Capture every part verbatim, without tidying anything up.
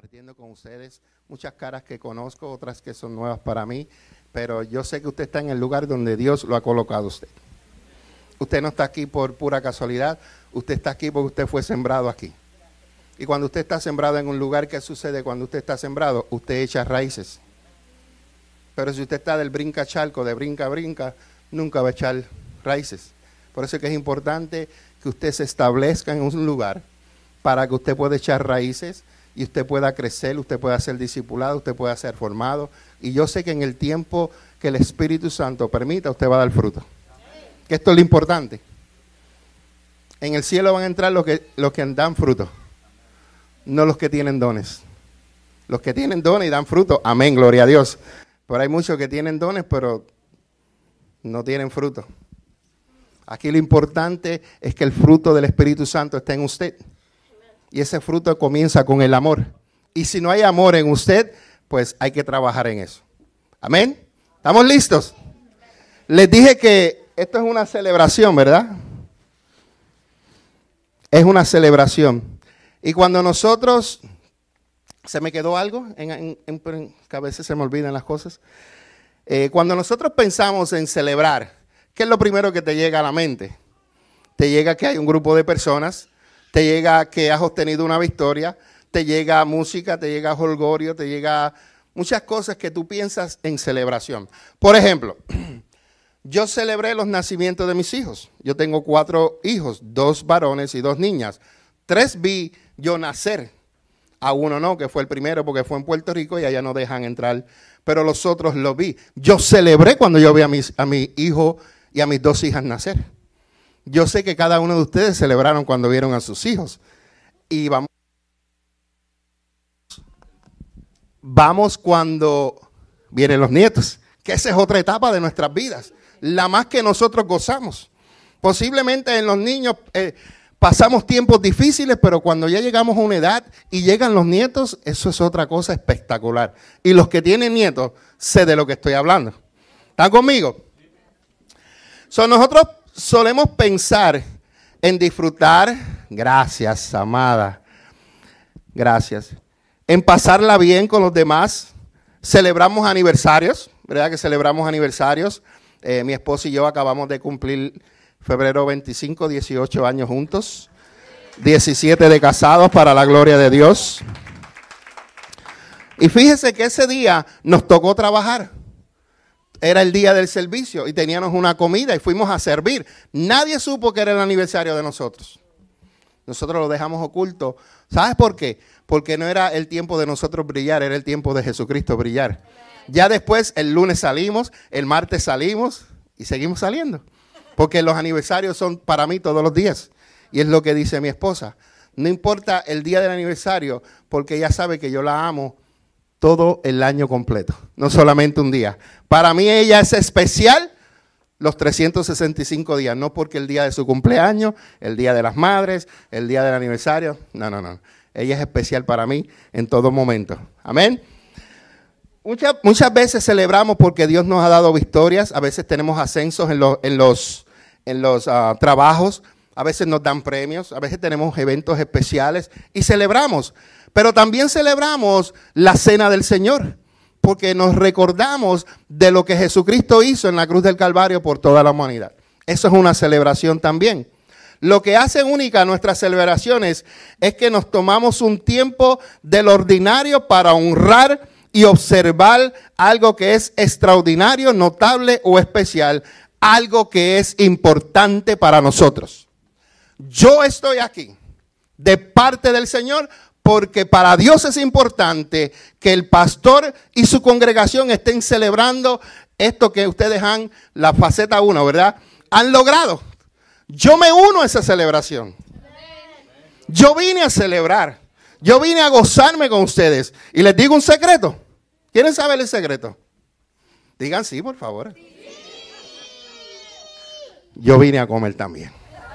compartiendo con ustedes muchas caras que conozco, otras que son nuevas para mí, pero yo sé que usted está en el lugar donde Dios lo ha colocado a usted. Usted no está aquí por pura casualidad, usted está aquí porque usted fue sembrado aquí. Y cuando usted está sembrado en un lugar, ¿qué sucede cuando usted está sembrado? Usted echa raíces. Pero si usted está del brinca charco, de brinca brinca, nunca va a echar raíces. Por eso es que es importante que usted se establezca en un lugar para que usted pueda echar raíces y usted pueda crecer, usted pueda ser discipulado, usted pueda ser formado. Y yo sé que en el tiempo que el Espíritu Santo permita, usted va a dar fruto. Que esto es lo importante. En el cielo van a entrar los que, los que dan fruto, no los que tienen dones. Los que tienen dones y dan fruto, amén, gloria a Dios. Pero hay muchos que tienen dones, pero no tienen fruto. Aquí lo importante es que el fruto del Espíritu Santo esté en usted. Y ese fruto comienza con el amor. Y si no hay amor en usted, pues hay que trabajar en eso. Amén. ¿Estamos listos? Les dije que esto es una celebración, ¿verdad? Es una celebración. Y cuando nosotros... ¿Se me quedó algo? En, en, en, en, que a veces se me olvidan las cosas. Eh, cuando nosotros pensamos en celebrar, ¿qué es lo primero que te llega a la mente? Te llega que hay un grupo de personas, te llega que has obtenido una victoria, te llega música, te llega jolgorio, te llega muchas cosas que tú piensas en celebración. Por ejemplo, yo celebré los nacimientos de mis hijos. Yo tengo cuatro hijos, dos varones y dos niñas. Tres vi yo nacer. A uno no, que fue el primero porque fue en Puerto Rico y allá no dejan entrar, pero los otros los vi. Yo celebré cuando yo vi a, mis, a mi hijo y a mis dos hijas nacer. Yo sé que cada uno de ustedes celebraron cuando vieron a sus hijos. Y vamos, vamos cuando vienen los nietos, que esa es otra etapa de nuestras vidas, la más que nosotros gozamos. Posiblemente en los niños... Eh, Pasamos tiempos difíciles, pero cuando ya llegamos a una edad y llegan los nietos, eso es otra cosa espectacular. Y los que tienen nietos, sé de lo que estoy hablando. ¿Están conmigo? So, nosotros solemos pensar en disfrutar, gracias, amada, gracias, en pasarla bien con los demás. Celebramos aniversarios, ¿verdad que celebramos aniversarios? Eh, mi esposa y yo acabamos de cumplir... febrero veinticinco, dieciocho años juntos, diecisiete de casados para la gloria de Dios. Y fíjese que ese día nos tocó trabajar. Era el día del servicio y teníamos una comida y fuimos a servir. Nadie supo que era el aniversario de nosotros. Nosotros lo dejamos oculto. ¿Sabes por qué? Porque no era el tiempo de nosotros brillar, era el tiempo de Jesucristo brillar. Ya después, el lunes salimos, el martes salimos y seguimos saliendo. Porque los aniversarios son para mí todos los días. Y es lo que dice mi esposa. No importa el día del aniversario, porque ella sabe que yo la amo todo el año completo. No solamente un día. Para mí ella es especial los trescientos sesenta y cinco días. No porque el día de su cumpleaños, el día de las madres, el día del aniversario. No, no, no. Ella es especial para mí en todo momento. Amén. Muchas, muchas veces celebramos porque Dios nos ha dado victorias, a veces tenemos ascensos en, lo, en los, en los uh, trabajos, a veces nos dan premios, a veces tenemos eventos especiales y celebramos. Pero también celebramos la cena del Señor, porque nos recordamos de lo que Jesucristo hizo en la cruz del Calvario por toda la humanidad. Eso es una celebración también. Lo que hace única nuestras celebraciones es que nos tomamos un tiempo del ordinario para honrar y observar algo que es extraordinario, notable o especial, algo que es importante para nosotros. Yo estoy aquí de parte del Señor porque para Dios es importante que el pastor y su congregación estén celebrando esto que ustedes han, la faceta uno, ¿verdad? Han logrado. Yo me uno a esa celebración. Yo vine a celebrar. Yo vine a gozarme con ustedes. Y les digo un secreto. ¿Quieren saber el secreto? Digan sí, por favor. Yo vine a comer también.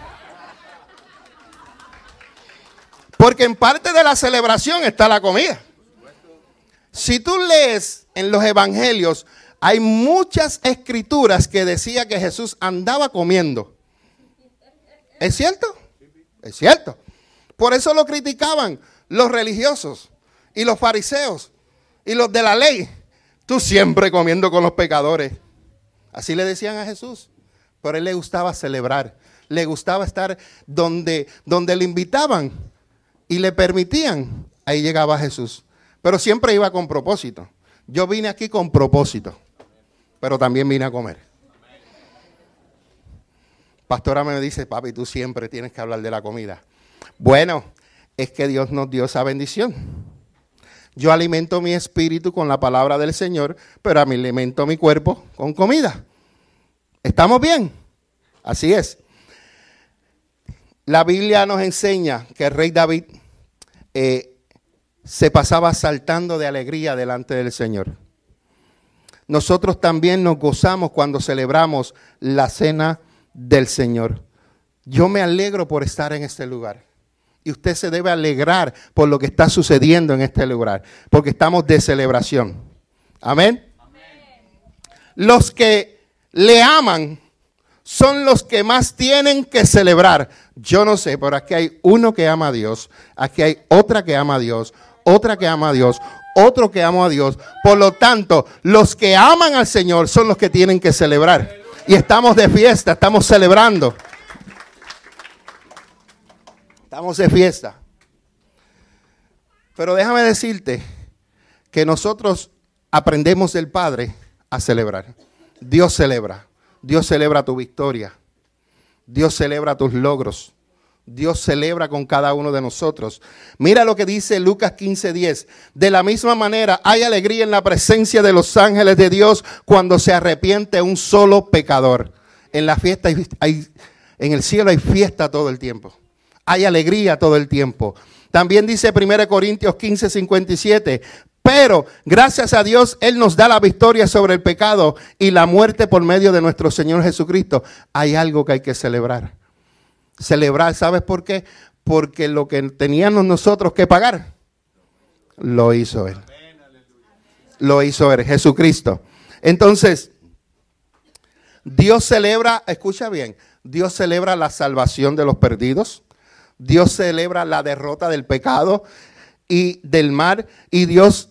Porque en parte de la celebración está la comida. Si tú lees en los evangelios, hay muchas escrituras que decía que Jesús andaba comiendo. ¿Es cierto? Es cierto. Por eso lo criticaban los religiosos. y los fariseos y los de la ley, tú siempre comiendo con los pecadores. Así le decían a Jesús. Pero a él le gustaba celebrar, le gustaba estar donde, donde le invitaban y le permitían. Ahí llegaba Jesús. Pero siempre iba con propósito. Yo vine aquí con propósito, pero también vine a comer. Pastora me dice, papi, tú siempre tienes que hablar de la comida. Bueno, es que Dios nos dio esa bendición. Yo alimento mi espíritu con la palabra del Señor, pero a mí alimento mi cuerpo con comida. ¿Estamos bien? Así es. La Biblia nos enseña que el rey David eh, se pasaba saltando de alegría delante del Señor. Nosotros también nos gozamos cuando celebramos la cena del Señor. Yo me alegro por estar en este lugar. Y usted se debe alegrar por lo que está sucediendo en este lugar, porque estamos de celebración. Amén. Amén. Los que le aman son los que más tienen que celebrar. Yo no sé, pero aquí hay uno que ama a Dios, aquí hay otra que ama a Dios, otra que ama a Dios, otro que ama a Dios. Por lo tanto, los que aman al Señor son los que tienen que celebrar. Y estamos de fiesta, estamos celebrando. Estamos de fiesta. Pero déjame decirte que nosotros aprendemos del Padre a celebrar. Dios celebra. Dios celebra tu victoria. Dios celebra tus logros. Dios celebra con cada uno de nosotros. Mira lo que dice Lucas quince diez. De la misma manera hay alegría en la presencia de los ángeles de Dios cuando se arrepiente un solo pecador. En la fiesta hay, hay, en el cielo hay fiesta todo el tiempo. Hay alegría todo el tiempo. También dice primera Corintios quince cincuenta y siete. Pero gracias a Dios, Él nos da la victoria sobre el pecado y la muerte por medio de nuestro Señor Jesucristo. Hay algo que hay que celebrar. Celebrar, ¿sabes por qué? Porque lo que teníamos nosotros que pagar, lo hizo Él. Lo hizo Él, Jesucristo. Entonces, Dios celebra, escucha bien, Dios celebra la salvación de los perdidos. Dios celebra la derrota del pecado y del mal. Y Dios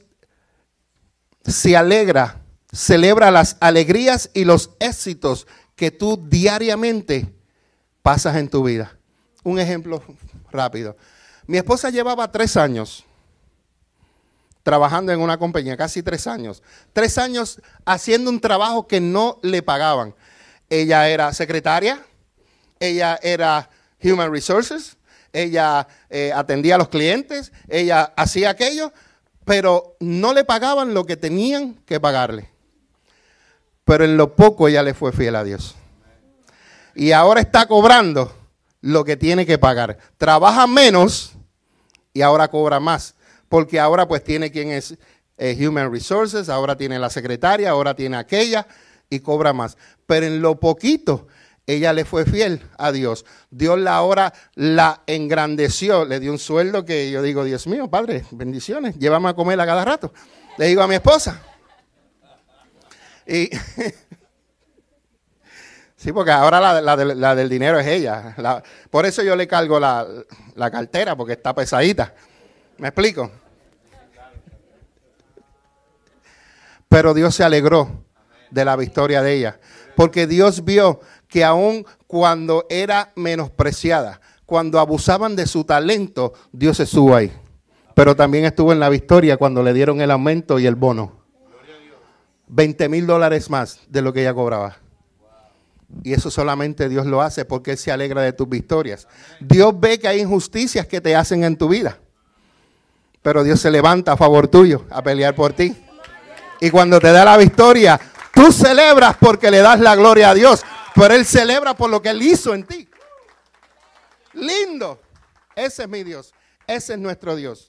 se alegra, celebra las alegrías y los éxitos que tú diariamente pasas en tu vida. Un ejemplo rápido. Mi esposa llevaba tres años trabajando en una compañía, casi tres años. Tres años haciendo un trabajo que no le pagaban. Ella era secretaria, ella era Human Resources, ella eh, atendía a los clientes, ella hacía aquello, pero no le pagaban lo que tenían que pagarle. Pero en lo poco ella le fue fiel a Dios. Y ahora está cobrando lo que tiene que pagar. Trabaja menos y ahora cobra más. Porque ahora pues tiene quien es eh, Human Resources, ahora tiene la secretaria, ahora tiene aquella y cobra más. Pero en lo poquito ella le fue fiel a Dios. Dios la ahora la engrandeció, le dio un sueldo que yo digo, Dios mío, Padre, bendiciones, llévame a comer a cada rato. Le digo a mi esposa. Y sí, porque ahora la, la, la, la del dinero es ella. La, por eso yo le cargo la, la cartera, porque está pesadita. ¿Me explico? Pero Dios se alegró de la victoria de ella. Porque Dios vio que aun cuando era menospreciada, cuando abusaban de su talento, Dios estuvo ahí. Pero también estuvo en la victoria cuando le dieron el aumento y el bono. veinte mil dólares más de lo que ella cobraba. Y eso solamente Dios lo hace porque Él se alegra de tus victorias. Dios ve que hay injusticias que te hacen en tu vida. Pero Dios se levanta a favor tuyo a pelear por ti. Y cuando te da la victoria, tú celebras porque le das la gloria a Dios. Pero Él celebra por lo que Él hizo en ti. Lindo. Ese es mi Dios. Ese es nuestro Dios.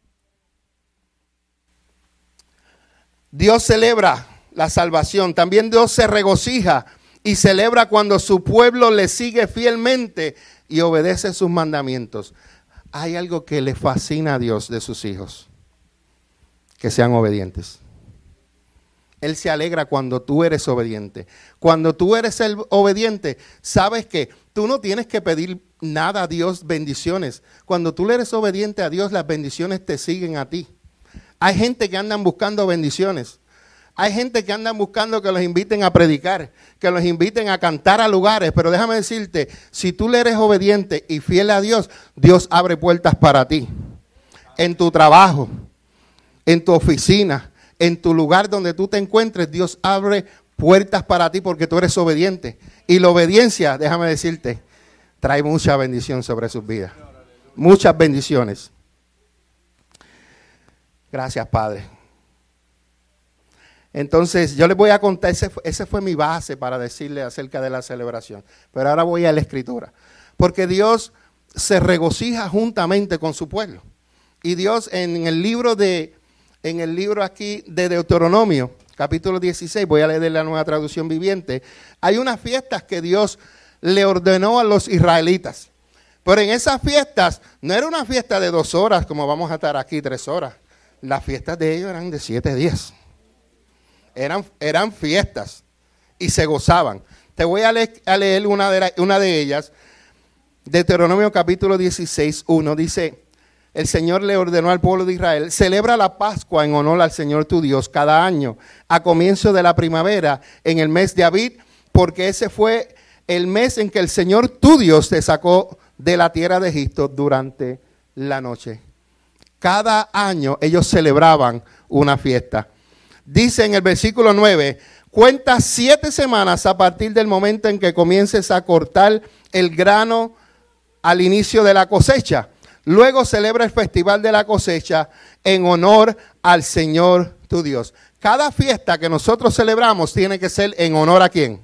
Dios celebra la salvación. También Dios se regocija y celebra cuando su pueblo le sigue fielmente y obedece sus mandamientos. Hay algo que le fascina a Dios de sus hijos. Que sean obedientes. Él se alegra cuando tú eres obediente. Cuando tú eres el obediente, sabes que tú no tienes que pedir nada a Dios, bendiciones. Cuando tú le eres obediente a Dios, las bendiciones te siguen a ti. Hay gente que andan buscando bendiciones. Hay gente que andan buscando que los inviten a predicar, que los inviten a cantar a lugares. Pero déjame decirte, si tú le eres obediente y fiel a Dios, Dios abre puertas para ti. En tu trabajo, en tu oficina, en tu lugar donde tú te encuentres, Dios abre puertas para ti porque tú eres obediente. Y la obediencia, déjame decirte, trae mucha bendición sobre sus vidas. Muchas bendiciones. Gracias, Padre. Entonces, yo les voy a contar, ese fue, ese fue mi base para decirle acerca de la celebración. Pero ahora voy a la Escritura. Porque Dios se regocija juntamente con su pueblo. Y Dios en el libro de, en el libro aquí de Deuteronomio, capítulo dieciséis, voy a leer la Nueva Traducción Viviente, hay unas fiestas que Dios le ordenó a los israelitas. Pero en esas fiestas, no era una fiesta de dos horas, como vamos a estar aquí tres horas. Las fiestas de ellos eran de siete días. Eran, eran fiestas y se gozaban. Te voy a leer, a leer una, de la, una de ellas. Deuteronomio capítulo dieciséis, uno dice, el Señor le ordenó al pueblo de Israel, celebra la Pascua en honor al Señor tu Dios cada año, a comienzo de la primavera, en el mes de Abib, porque ese fue el mes en que el Señor tu Dios te sacó de la tierra de Egipto durante la noche. Cada año ellos celebraban una fiesta. Dice en el versículo nueve, cuenta siete semanas a partir del momento en que comiences a cortar el grano al inicio de la cosecha. Luego celebra el festival de la cosecha en honor al Señor tu Dios. Cada fiesta que nosotros celebramos tiene que ser en honor a ¿quién?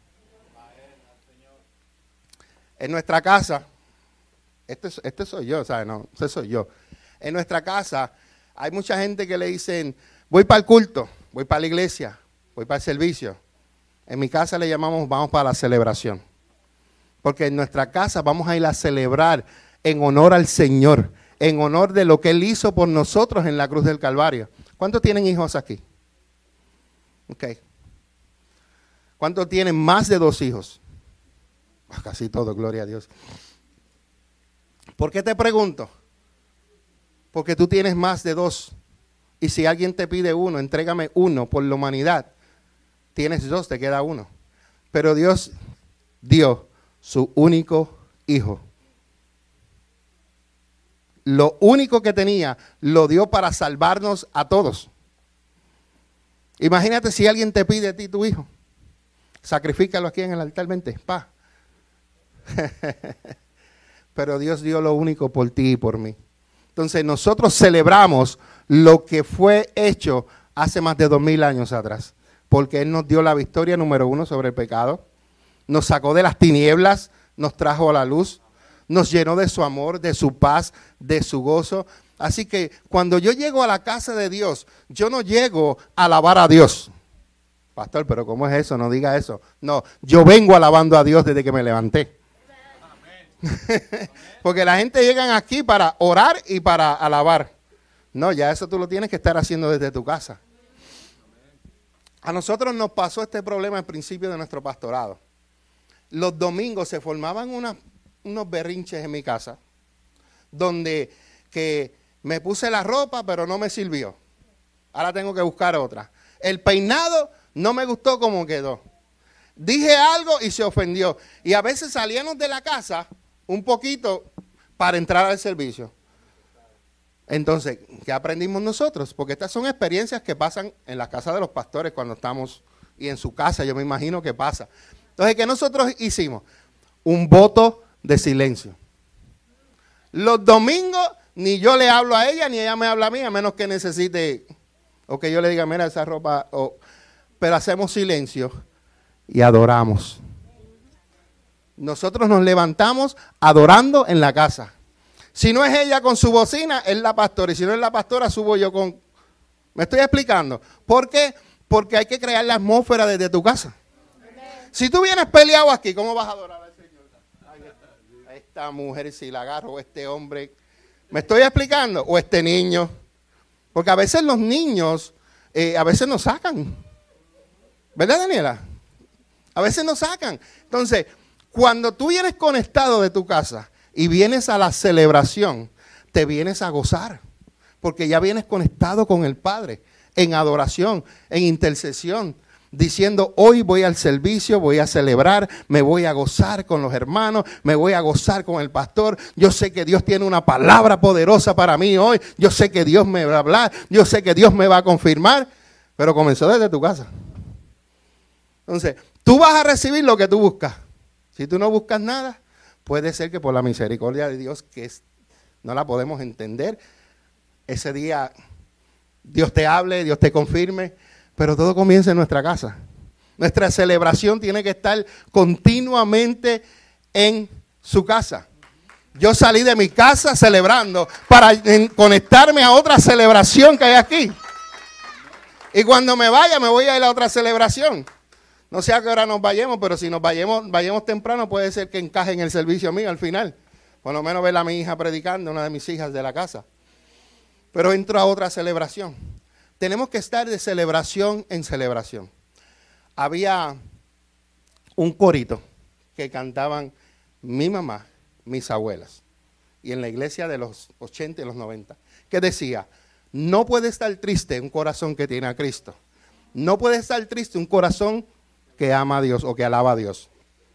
En nuestra casa, este, este soy yo, ¿sabes? No, este soy yo. En nuestra casa hay mucha gente que le dicen, voy para el culto, voy para la iglesia, voy para el servicio. En mi casa le llamamos, vamos para la celebración. Porque en nuestra casa vamos a ir a celebrar en honor al Señor, en honor de lo que Él hizo por nosotros en la cruz del Calvario. ¿Cuántos tienen hijos aquí? Ok. ¿Cuántos tienen más de dos hijos? Casi todo, gloria a Dios. ¿Por qué te pregunto? Porque tú tienes más de dos. Y si alguien te pide uno, entrégame uno por la humanidad. Tienes dos, te queda uno. Pero Dios dio su único hijo. Lo único que tenía, lo dio para salvarnos a todos. Imagínate si alguien te pide a ti tu hijo. Sacrifícalo aquí en el altar, vente, pa. Pero Dios dio lo único por ti y por mí. Entonces nosotros celebramos lo que fue hecho hace más de dos mil años atrás. Porque Él nos dio la victoria número uno sobre el pecado. Nos sacó de las tinieblas, nos trajo a la luz. Nos llenó de su amor, de su paz, de su gozo. Así que cuando yo llego a la casa de Dios, yo no llego a alabar a Dios. Pastor, pero ¿cómo es eso? No diga eso. No, yo vengo alabando a Dios desde que me levanté. Porque la gente llega aquí para orar y para alabar. No, ya eso tú lo tienes que estar haciendo desde tu casa. A nosotros nos pasó este problema al principio de nuestro pastorado. Los domingos se formaban unas, unos berrinches en mi casa, donde que me puse la ropa pero no me sirvió. Ahora tengo que buscar otra. El peinado no me gustó como quedó. Dije algo y se ofendió. Y a veces salíamos de la casa un poquito para entrar al servicio. Entonces, ¿qué aprendimos nosotros? Porque estas son experiencias que pasan en la casa de los pastores cuando estamos, y en su casa yo me imagino que pasa. Entonces, ¿qué nosotros hicimos? Un voto de silencio. Los domingos ni yo le hablo a ella ni ella me habla a mí, a menos que necesite, o que yo le diga, mira esa ropa, o, pero hacemos silencio y adoramos. Nosotros nos levantamos adorando en la casa. Si no es ella con su bocina, es la pastora. Y si no es la pastora, subo yo con... ¿Me estoy explicando? ¿Por qué? Porque hay que crear la atmósfera desde tu casa. Si tú vienes peleado aquí, ¿cómo vas a adorar al Señor? A esta mujer, si la agarro, o este hombre. ¿Me estoy explicando? O este niño. Porque a veces los niños, eh, a veces nos sacan. ¿Verdad, Daniela? A veces nos sacan. Entonces, cuando tú vienes conectado de tu casa y vienes a la celebración, te vienes a gozar. porque ya vienes conectado con el Padre, en adoración, en intercesión, diciendo, hoy voy al servicio, voy a celebrar, me voy a gozar con los hermanos, me voy a gozar con el pastor. Yo sé que Dios tiene una palabra poderosa para mí hoy, yo sé que Dios me va a hablar, yo sé que Dios me va a confirmar, pero comenzó desde tu casa. Entonces, tú vas a recibir lo que tú buscas. Si tú no buscas nada, puede ser que por la misericordia de Dios, que es, no la podemos entender, ese día Dios te hable, Dios te confirme, pero todo comienza en nuestra casa. Nuestra celebración tiene que estar continuamente en su casa. Yo salí de mi casa celebrando para conectarme a otra celebración que hay aquí. Y cuando me vaya, me voy a ir a otra celebración. No sé a qué hora nos vayamos, pero si nos vayamos, vayamos temprano, puede ser que encaje en el servicio mío al final. Por lo menos ver a mi hija predicando, una de mis hijas de la casa. Pero entro a otra celebración. Tenemos que estar de celebración en celebración. Había un corito que cantaban mi mamá, mis abuelas, y en la iglesia de los ochenta y los noventa, que decía, no puede estar triste un corazón que tiene a Cristo. No puede estar triste un corazón que ama a Dios o que alaba a Dios.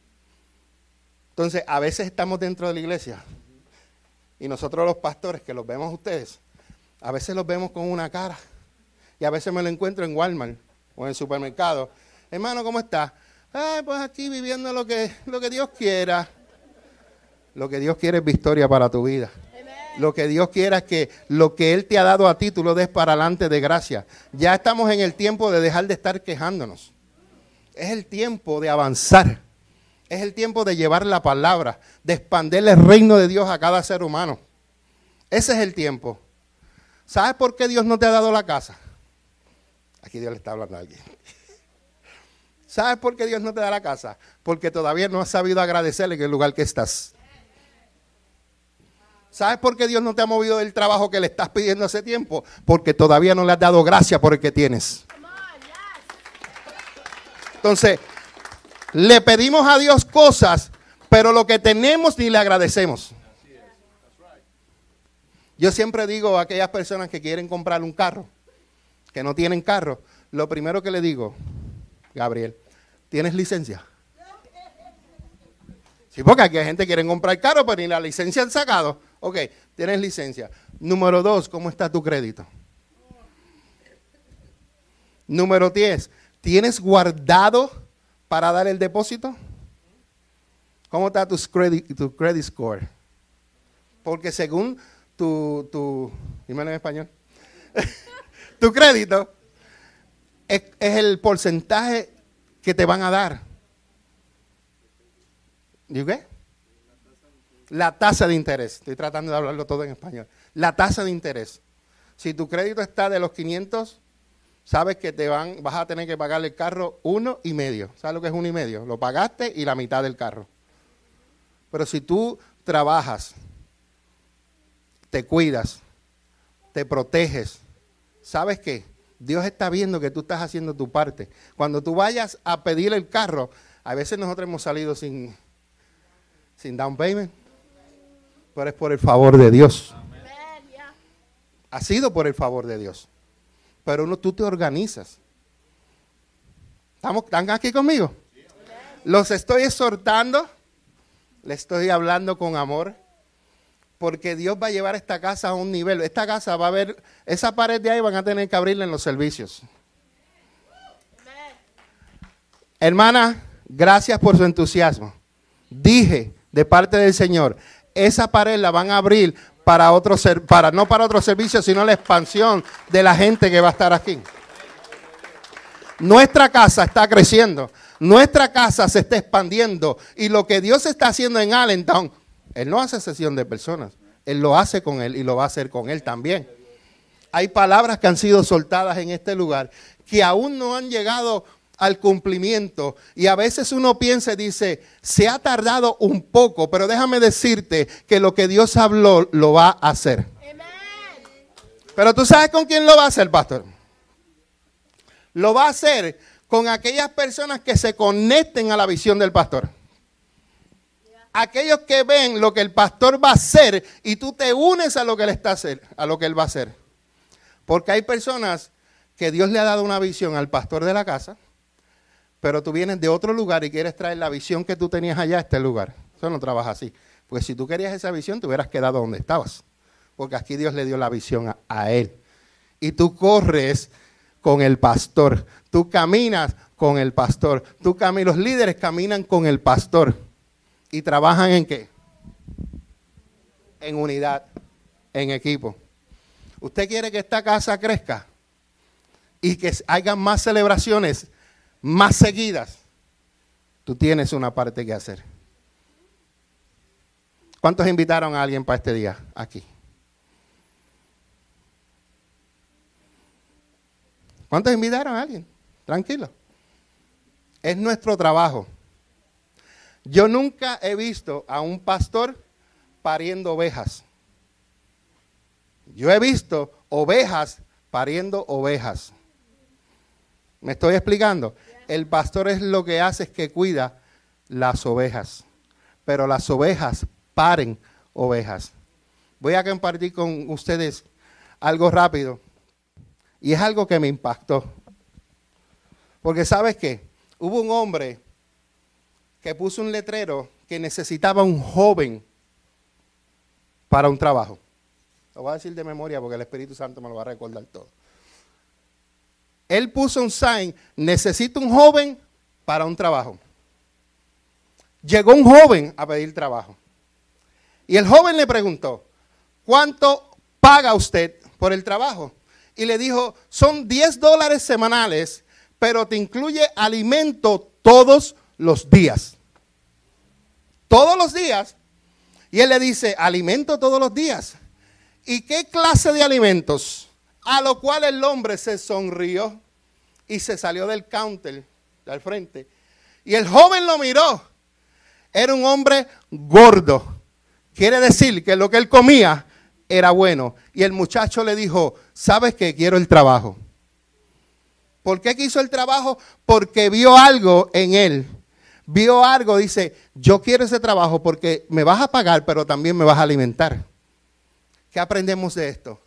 Entonces, a veces estamos dentro de la iglesia y nosotros los pastores, que los vemos a ustedes, a veces los vemos con una cara y a veces me lo encuentro en Walmart o en el supermercado. Hermano, ¿cómo está? Ay, pues aquí viviendo lo que, lo que Dios quiera. Lo que Dios quiere es victoria para tu vida. Lo que Dios quiera es que lo que Él te ha dado a ti, tú lo des para adelante de gracia. Ya estamos en el tiempo de dejar de estar quejándonos. Es el tiempo de avanzar. Es el tiempo de llevar la palabra, de expandir el reino de Dios a cada ser humano. Ese es el tiempo. ¿Sabes por qué Dios no te ha dado la casa? Aquí Dios le está hablando a alguien. ¿Sabes por qué Dios no te da la casa? Porque todavía no has sabido agradecerle en el lugar que estás. ¿Sabes por qué Dios no te ha movido del trabajo que le estás pidiendo hace tiempo? Porque todavía no le has dado gracia por el que tienes. Entonces, le pedimos a Dios cosas, pero lo que tenemos ni le agradecemos. Yo siempre digo a aquellas personas que quieren comprar un carro, que no tienen carro, lo primero que le digo, Gabriel, ¿tienes licencia? Sí, porque aquí hay gente que quiere comprar carro, pero ni la licencia han sacado. Ok, tienes licencia. Número dos, ¿cómo está tu crédito? Número diez, ¿tienes guardado para dar el depósito? ¿Cómo está tu credit, tu credit score? Porque según tu, tu, dime en español, tu crédito es, es el porcentaje que te van a dar. ¿Y qué? La tasa de interés. Estoy tratando de hablarlo todo en español. La tasa de interés. Si tu crédito está de los quinientos, sabes que te van, vas a tener que pagar el carro uno y medio. ¿Sabes lo que es uno y medio? Lo pagaste y la mitad del carro. Pero si tú trabajas, te cuidas, te proteges, ¿sabes qué? Dios está viendo que tú estás haciendo tu parte. Cuando tú vayas a pedir el carro, a veces nosotros hemos salido sin, sin down payment, pero es por el favor de Dios. Ha sido por el favor de Dios. Pero uno, tú te organizas. ¿Estamos, ¿Están aquí conmigo? Los estoy exhortando, les estoy hablando con amor, porque Dios va a llevar esta casa a un nivel. Esta casa va a haber, esa pared de ahí van a tener que abrirla en los servicios. Hermana, gracias por su entusiasmo. Dije de parte del Señor, esa pared la van a abrir para otro ser, para no para otro servicio, sino la expansión de la gente que va a estar aquí. Nuestra casa está creciendo, nuestra casa se está expandiendo y lo que Dios está haciendo en Allentown, Él no hace sesión de personas, Él lo hace con Él y lo va a hacer con Él también. Hay palabras que han sido soltadas en este lugar que aún no han llegado al cumplimiento y a veces uno piensa y dice, se ha tardado un poco, pero déjame decirte que lo que Dios habló lo va a hacer. Amen. Pero tú sabes con quién lo va a hacer, pastor. Lo va a hacer con aquellas personas que se conecten a la visión del pastor. Aquellos que ven lo que el pastor va a hacer y tú te unes a lo que él está a hacer, a lo que él va a hacer. Porque hay personas que Dios le ha dado una visión al pastor de la casa, pero tú vienes de otro lugar y quieres traer la visión que tú tenías allá a este lugar. Eso no trabaja así. Porque si tú querías esa visión, te hubieras quedado donde estabas. Porque aquí Dios le dio la visión a, a él. Y tú corres con el pastor. Tú caminas con el pastor. Tú cami- los líderes caminan con el pastor. ¿Y trabajan en qué? En unidad, en equipo. ¿Usted quiere que esta casa crezca? Y que haya más celebraciones, más seguidas. Tú tienes una parte que hacer. ¿Cuántos invitaron a alguien para este día aquí? ¿Cuántos invitaron a alguien? Tranquilo. Es nuestro trabajo. Yo nunca he visto a un pastor pariendo ovejas. Yo he visto ovejas pariendo ovejas. ¿Me estoy explicando? El pastor es lo que hace es que cuida las ovejas. Pero las ovejas paren ovejas. Voy a compartir con ustedes algo rápido. Y es algo que me impactó. Porque ¿sabes qué? Hubo un hombre que puso un letrero que necesitaba un joven para un trabajo. Lo voy a decir de memoria porque el Espíritu Santo me lo va a recordar todo. Él puso un sign, necesito un joven para un trabajo. Llegó un joven a pedir trabajo. Y el joven le preguntó, ¿cuánto paga usted por el trabajo? Y le dijo, son diez dólares semanales, pero te incluye alimento todos los días. Todos los días. Y él le dice, alimento todos los días. ¿Y qué clase de alimentos? A lo cual el hombre se sonrió y se salió del counter, del frente. Y el joven lo miró. Era un hombre gordo. Quiere decir que lo que él comía era bueno. Y el muchacho le dijo, ¿sabes qué? Quiero el trabajo. ¿Por qué quiso el trabajo? Porque vio algo en él. Vio algo, dice, yo quiero ese trabajo porque me vas a pagar, pero también me vas a alimentar. ¿Qué aprendemos de esto?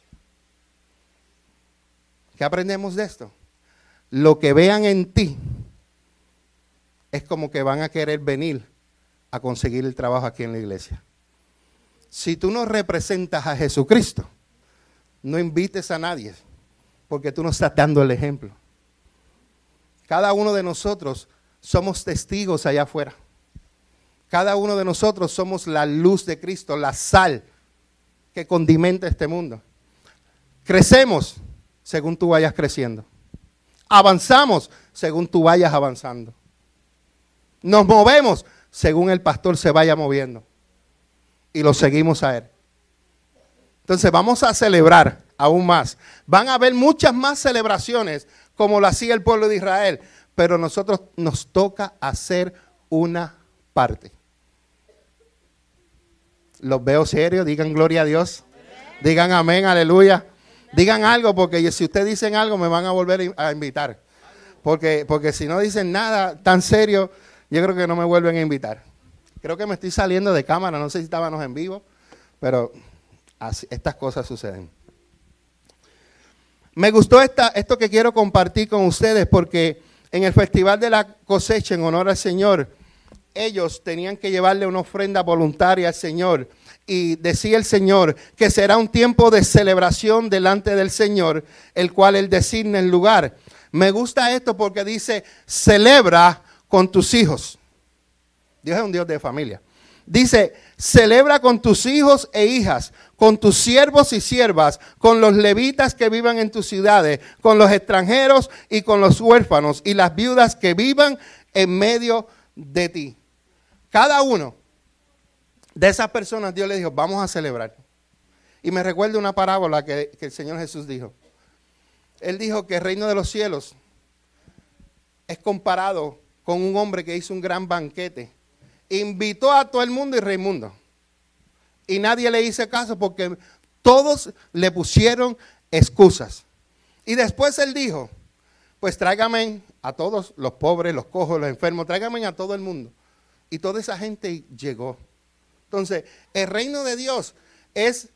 ¿Qué aprendemos de esto? Lo que vean en ti es como que van a querer venir a conseguir el trabajo aquí en la iglesia. Si tú no representas a Jesucristo, no invites a nadie, porque tú no estás dando el ejemplo. Cada uno de nosotros somos testigos allá afuera. Cada uno de nosotros somos la luz de Cristo, la sal que condimenta este mundo. Crecemos según tú vayas creciendo. Avanzamos según tú vayas avanzando. Nos movemos según el pastor se vaya moviendo. Y lo seguimos a él. Entonces vamos a celebrar aún más. Van a haber muchas más celebraciones como lo hacía el pueblo de Israel. Pero nosotros nos toca hacer una parte. Los veo serios, digan gloria a Dios. Amén. Digan amén, aleluya. Amén. Digan algo, porque si ustedes dicen algo me van a volver a invitar. Porque, porque si no dicen nada tan serio, yo creo que no me vuelven a invitar. Creo que me estoy saliendo de cámara, no sé si estábamos en vivo, pero así, estas cosas suceden. Me gustó esta, esto que quiero compartir con ustedes porque en el Festival de la Cosecha, en honor al Señor, ellos tenían que llevarle una ofrenda voluntaria al Señor. Y decía el Señor que será un tiempo de celebración delante del Señor, el cual Él designa el lugar. Me gusta esto porque dice, celebra con tus hijos. Dios es un Dios de familia. Dice, celebra con tus hijos e hijas, con tus siervos y siervas, con los levitas que vivan en tus ciudades, con los extranjeros y con los huérfanos y las viudas que vivan en medio de ti. Cada uno de esas personas Dios le dijo, vamos a celebrar. Y me recuerda una parábola que, que el Señor Jesús dijo. Él dijo que el reino de los cielos es comparado con un hombre que hizo un gran banquete. Invitó a todo el mundo y reimundo. Y nadie le hizo caso porque todos le pusieron excusas. Y después él dijo, pues tráigame a todos los pobres, los cojos, los enfermos, tráigame a todo el mundo. Y toda esa gente llegó. Entonces, el reino de Dios es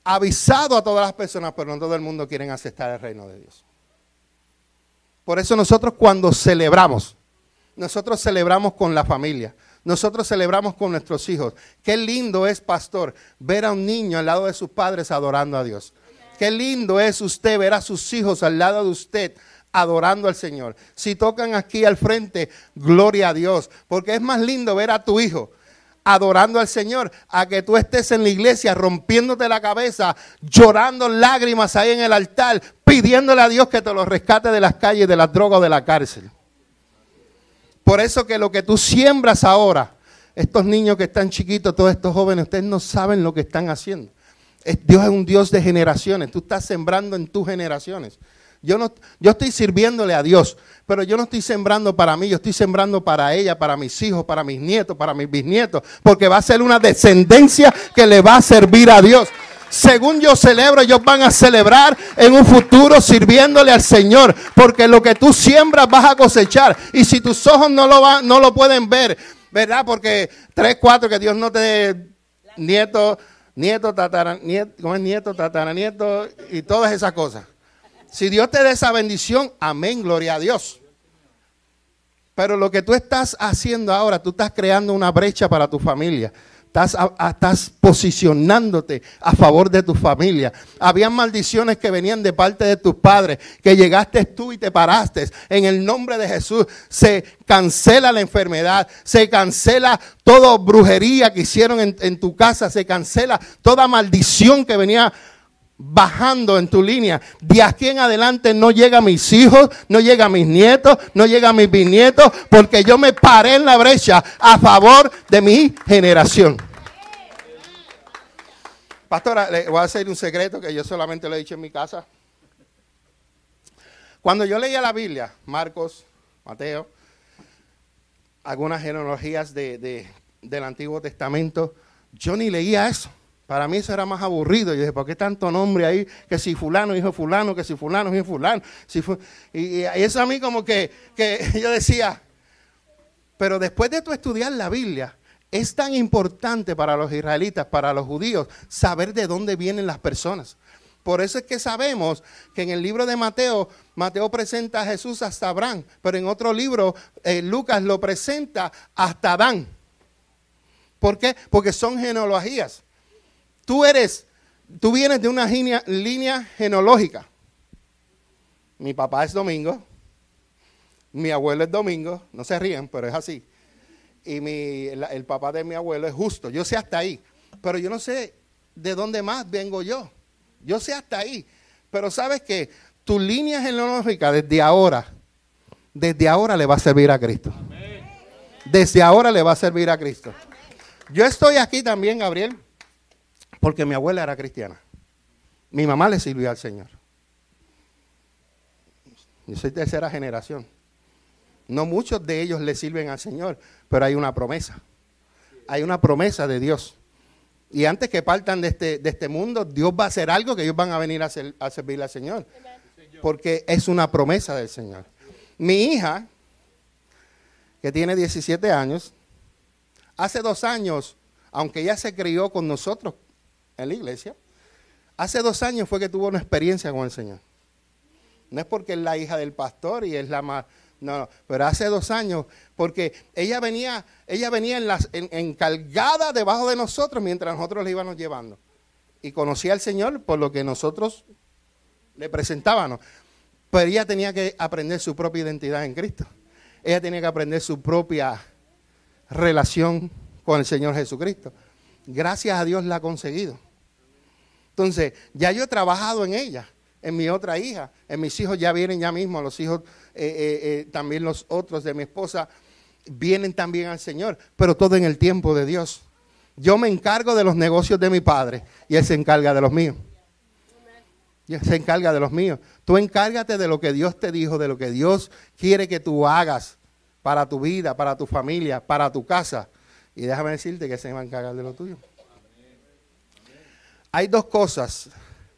avisado a todas las personas, pero no todo el mundo quiere aceptar el reino de Dios. Por eso nosotros cuando celebramos, nosotros celebramos con la familia, nosotros celebramos con nuestros hijos. Qué lindo es, pastor, ver a un niño al lado de sus padres adorando a Dios. Qué lindo es usted ver a sus hijos al lado de usted adorando al Señor. Si tocan aquí al frente, gloria a Dios, porque es más lindo ver a tu hijo adorando al Señor, a que tú estés en la iglesia rompiéndote la cabeza, llorando lágrimas ahí en el altar, pidiéndole a Dios que te lo rescate de las calles, de las drogas o de la cárcel. Por eso que lo que tú siembras ahora, estos niños que están chiquitos, todos estos jóvenes, ustedes no saben lo que están haciendo. Dios es un Dios de generaciones, tú estás sembrando en tus generaciones. Yo, no, yo estoy sirviéndole a Dios, pero yo no estoy sembrando para mí, yo estoy sembrando para ella, para mis hijos, para mis nietos, para mis bisnietos, porque va a ser una descendencia que le va a servir a Dios. Según yo celebro, ellos van a celebrar en un futuro sirviéndole al Señor, porque lo que tú siembras vas a cosechar, y si tus ojos no lo, van, no lo pueden ver, ¿verdad? Porque tres, cuatro, que Dios no te dé nieto, nieto, tatara, nieto, ¿cómo es nieto, tataranieto y todas esas cosas? Si Dios te da esa bendición, amén, gloria a Dios. Pero lo que tú estás haciendo ahora, tú estás creando una brecha para tu familia. Estás, a, a, estás posicionándote a favor de tu familia. Habían maldiciones que venían de parte de tus padres, que llegaste tú y te paraste. En el nombre de Jesús se cancela la enfermedad, se cancela toda brujería que hicieron en, en tu casa, se cancela toda maldición que venía bajando en tu línea. De aquí en adelante no llega a mis hijos, no llega a mis nietos, no llega a mis bisnietos, porque yo me paré en la brecha a favor de mi generación. Pastora, le voy a hacer un secreto que yo solamente lo he dicho en mi casa. Cuando yo leía la Biblia, Marcos, Mateo, algunas genealogías de, de, del Antiguo Testamento, yo ni leía eso. Para mí eso era más aburrido. Yo dije, ¿por qué tanto nombre ahí? Que si fulano, hijo de fulano, que si fulano, hijo de fulano. Si fu y, y eso a mí como que, que yo decía, pero después de tú estudiar la Biblia, es tan importante para los israelitas, para los judíos, saber de dónde vienen las personas. Por eso es que sabemos que en el libro de Mateo, Mateo presenta a Jesús hasta Abraham, pero en otro libro, eh, Lucas lo presenta hasta Adán. ¿Por qué? Porque son genealogías. Tú eres, tú vienes de una línea, línea genealógica. Mi papá es Domingo, mi abuelo es Domingo, no se ríen, pero es así. Y mi, el, el papá de mi abuelo es Justo. Yo sé hasta ahí, pero yo no sé de dónde más vengo yo. Yo sé hasta ahí, pero sabes que tu línea genealógica desde ahora, desde ahora le va a servir a Cristo. Desde ahora le va a servir a Cristo. Yo estoy aquí también, Gabriel, porque mi abuela era cristiana. Mi mamá le sirvió al Señor. Yo soy tercera generación. No muchos de ellos le sirven al Señor, pero hay una promesa. Hay una promesa de Dios. Y antes que partan de este, de este mundo, Dios va a hacer algo que ellos van a venir a, hacer, a servirle al Señor. Porque es una promesa del Señor. Mi hija, que tiene diecisiete años, hace dos años, aunque ella se crió con nosotros en la iglesia, hace dos años fue que tuvo una experiencia con el Señor. No es porque es la hija del pastor y es la más, no, no, pero hace dos años, porque ella venía, ella venía en las, en, encargada debajo de nosotros mientras nosotros le íbamos llevando. Y conocía al Señor por lo que nosotros le presentábamos. Pero ella tenía que aprender su propia identidad en Cristo. Ella tenía que aprender su propia relación con el Señor Jesucristo. Gracias a Dios la ha conseguido. Entonces, ya yo he trabajado en ella, en mi otra hija, en mis hijos ya vienen ya mismo, los hijos, eh, eh, eh, también los otros de mi esposa, vienen también al Señor, pero todo en el tiempo de Dios. Yo me encargo de los negocios de mi padre y Él se encarga de los míos. Y Él se encarga de los míos. Tú encárgate de lo que Dios te dijo, de lo que Dios quiere que tú hagas para tu vida, para tu familia, para tu casa. Y déjame decirte que se va a encargar de lo tuyo. Hay dos cosas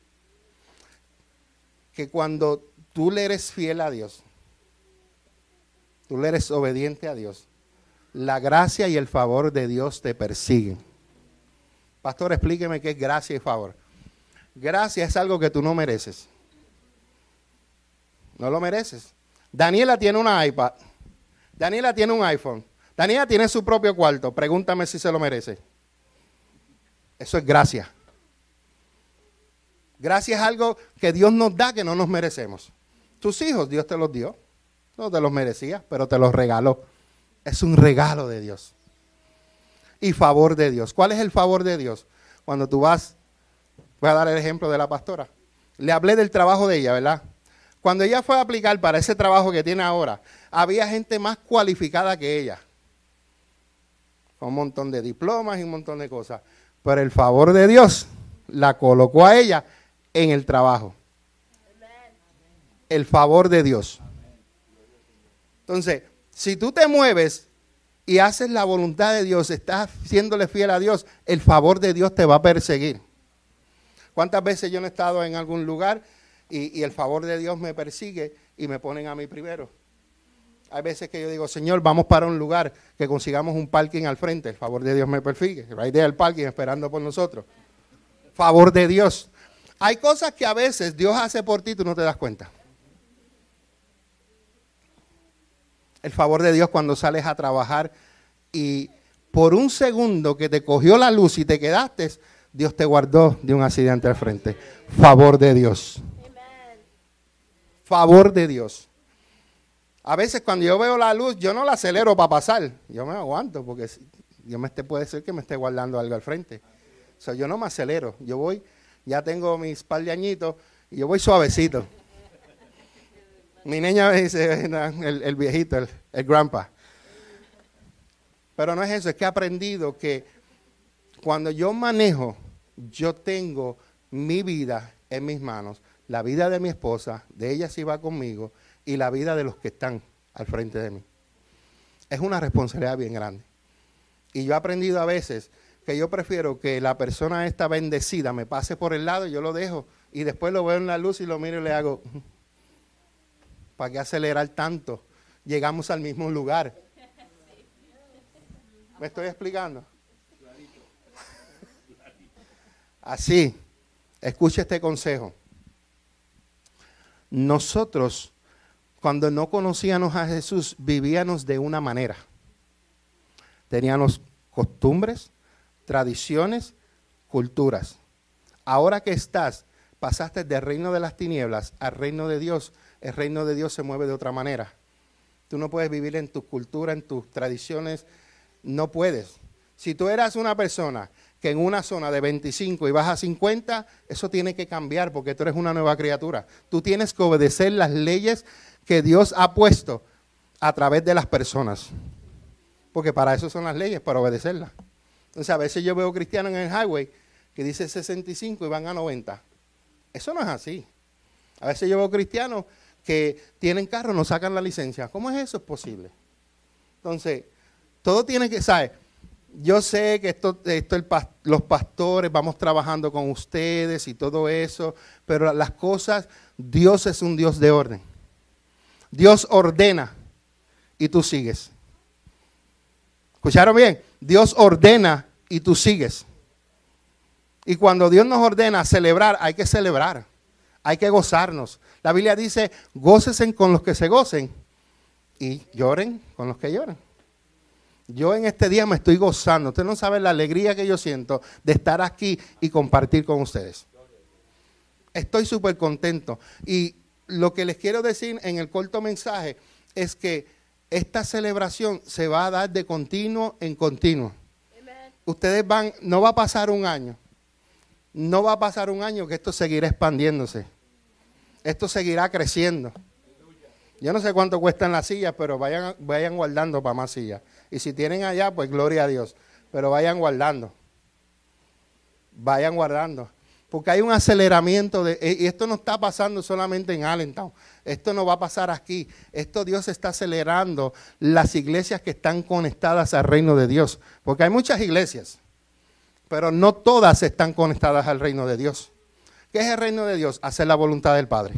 que cuando tú le eres fiel a Dios, tú le eres obediente a Dios, la gracia y el favor de Dios te persiguen. Pastor, explíqueme qué es gracia y favor. Gracia es algo que tú no mereces. No lo mereces. Daniela tiene una iPad. Daniela tiene un iPhone. Daniela tiene su propio cuarto. Pregúntame si se lo merece. Eso es gracia. Gracia es algo que Dios nos da que no nos merecemos. Tus hijos, Dios te los dio. No te los merecías, pero te los regaló. Es un regalo de Dios. Y favor de Dios. ¿Cuál es el favor de Dios? Cuando tú vas, voy a dar el ejemplo de la pastora. Le hablé del trabajo de ella, ¿verdad? Cuando ella fue a aplicar para ese trabajo que tiene ahora, había gente más cualificada que ella. Con un montón de diplomas y un montón de cosas. Pero el favor de Dios la colocó a ella en el trabajo. El favor de Dios. Entonces, si tú te mueves y haces la voluntad de Dios, estás siéndole fiel a Dios, el favor de Dios te va a perseguir. ¿Cuántas veces yo no he estado en algún lugar y, y el favor de Dios me persigue y me ponen a mí primero? Hay veces que yo digo, Señor, vamos para un lugar que consigamos un parking al frente. El favor de Dios me persigue. Right there el parking esperando por nosotros. Favor de Dios. Hay cosas que a veces Dios hace por ti y tú no te das cuenta. El favor de Dios cuando sales a trabajar y por un segundo que te cogió la luz y te quedaste, Dios te guardó de un accidente al frente. Favor de Dios. Favor de Dios. A veces cuando yo veo la luz, yo no la acelero para pasar. Yo me aguanto porque yo me esté, puede ser que me esté guardando algo al frente. O sea, yo no me acelero. Yo voy, ya tengo mis par de añitos y yo voy suavecito. Mi niña me dice, el, el viejito, el, el grandpa. Pero no es eso, es que he aprendido que cuando yo manejo, yo tengo mi vida en mis manos, la vida de mi esposa, de ella si va conmigo, y la vida de los que están al frente de mí. Es una responsabilidad bien grande. Y yo he aprendido a veces que yo prefiero que la persona esta bendecida me pase por el lado y yo lo dejo, y después lo veo en la luz y lo miro y le hago... ¿Para qué acelerar tanto? Llegamos al mismo lugar. ¿Me estoy explicando? Así, escuche este consejo. Nosotros, cuando no conocíamos a Jesús, vivíamos de una manera. Teníamos costumbres, tradiciones, culturas. Ahora que estás, pasaste del reino de las tinieblas al reino de Dios. El reino de Dios se mueve de otra manera. Tú no puedes vivir en tu cultura, en tus tradiciones. No puedes. Si tú eras una persona que en una zona de veinticinco y vas a cincuenta, eso tiene que cambiar porque tú eres una nueva criatura. Tú tienes que obedecer las leyes que Dios ha puesto a través de las personas. Porque para eso son las leyes, para obedecerlas. Entonces a veces yo veo cristianos en el highway que dice sesenta y cinco y van a noventa. Eso no es así. A veces yo veo cristianos que tienen carro, no sacan la licencia. ¿Cómo es eso? Es posible. Entonces, todo tiene que, ¿sabes? Yo sé que esto, esto el, los pastores vamos trabajando con ustedes y todo eso, pero las cosas, Dios es un Dios de orden. Dios ordena y tú sigues. ¿Escucharon bien? Dios ordena y tú sigues. Y cuando Dios nos ordena celebrar, hay que celebrar. Hay que gozarnos. La Biblia dice, gócesen con los que se gocen y lloren con los que lloran. Yo en este día me estoy gozando. Ustedes no saben la alegría que yo siento de estar aquí y compartir con ustedes. Estoy súper contento. Y lo que les quiero decir en el corto mensaje es que esta celebración se va a dar de continuo en continuo. Amen. Ustedes van, no va a pasar un año. No va a pasar un año que esto seguirá expandiéndose. Esto seguirá creciendo. Yo no sé cuánto cuestan las sillas, pero vayan, vayan guardando para más sillas. Y si tienen allá, pues gloria a Dios. Pero vayan guardando. Vayan guardando. Porque hay un aceleramiento. De, y esto no está pasando solamente en Allentown. Esto no va a pasar aquí. Esto Dios está acelerando las iglesias que están conectadas al reino de Dios. Porque hay muchas iglesias, pero no todas están conectadas al reino de Dios. ¿Qué es el reino de Dios? Hacer la voluntad del Padre.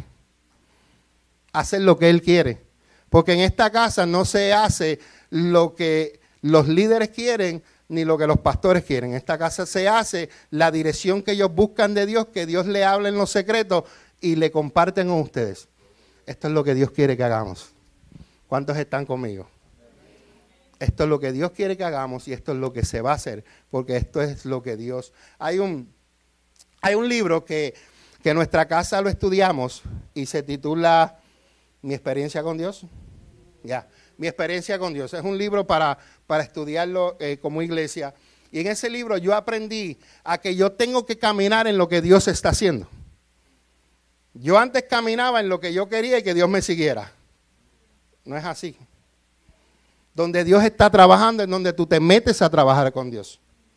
Hacer lo que Él quiere. Porque en esta casa no se hace lo que los líderes quieren, ni lo que los pastores quieren. Esta casa se hace la dirección que ellos buscan de Dios, que Dios le hable en los secretos y le comparten con ustedes. Esto es lo que Dios quiere que hagamos. ¿Cuántos están conmigo? Esto es lo que Dios quiere que hagamos y esto es lo que se va a hacer, porque esto es lo que Dios... Hay un, hay un libro que, que en nuestra casa lo estudiamos y se titula Mi experiencia con Dios. Ya, Mi experiencia con Dios. Es un libro para, para estudiarlo eh, como iglesia. Y en ese libro yo aprendí a que yo tengo que caminar en lo que Dios está haciendo. Yo antes caminaba en lo que yo quería y que Dios me siguiera. No es así. Donde Dios está trabajando es donde tú te metes a trabajar con Dios.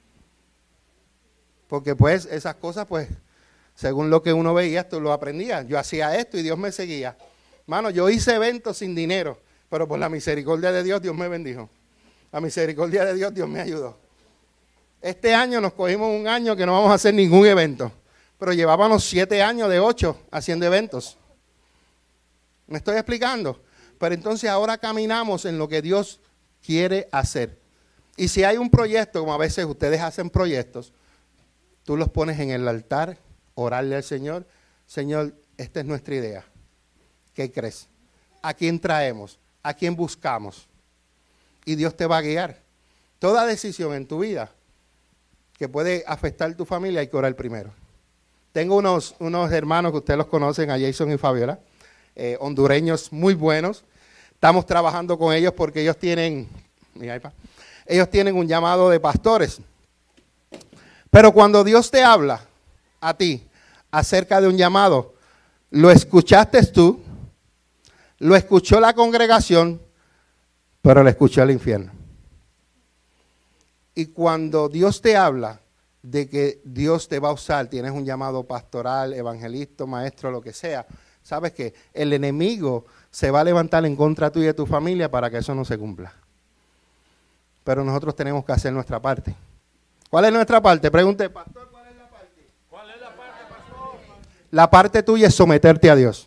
Porque pues esas cosas pues, según lo que uno veía, tú lo aprendías. Yo hacía esto y Dios me seguía. Mano, yo hice eventos sin dinero, pero por la misericordia de Dios, Dios me bendijo. La misericordia de Dios, Dios me ayudó. Este año nos cogimos un año que no vamos a hacer ningún evento, pero llevábamos siete años de ocho haciendo eventos. ¿Me estoy explicando? Pero entonces ahora caminamos en lo que Dios quiere hacer. Y si hay un proyecto, como a veces ustedes hacen proyectos, tú los pones en el altar, orarle al Señor. Señor, esta es nuestra idea. ¿Qué crees? ¿A quién traemos? ¿A quién buscamos? Y Dios te va a guiar. Toda decisión en tu vida que puede afectar tu familia hay que orar primero. Tengo unos, unos hermanos que ustedes los conocen, a Jason y Fabiola, eh, hondureños muy buenos. Estamos trabajando con ellos porque ellos tienen, mira, ellos tienen un llamado de pastores. Pero cuando Dios te habla a ti acerca de un llamado, lo escuchaste tú, lo escuchó la congregación, pero lo escuchó el infierno. Y cuando Dios te habla de que Dios te va a usar, tienes un llamado pastoral, evangelista, maestro, lo que sea, sabes que el enemigo se va a levantar en contra tuya y de tu familia para que eso no se cumpla. Pero nosotros tenemos que hacer nuestra parte. ¿Cuál es nuestra parte? Pregunte, pastor, ¿cuál es la parte? ¿Cuál es la parte, pastor? La parte tuya es someterte a Dios.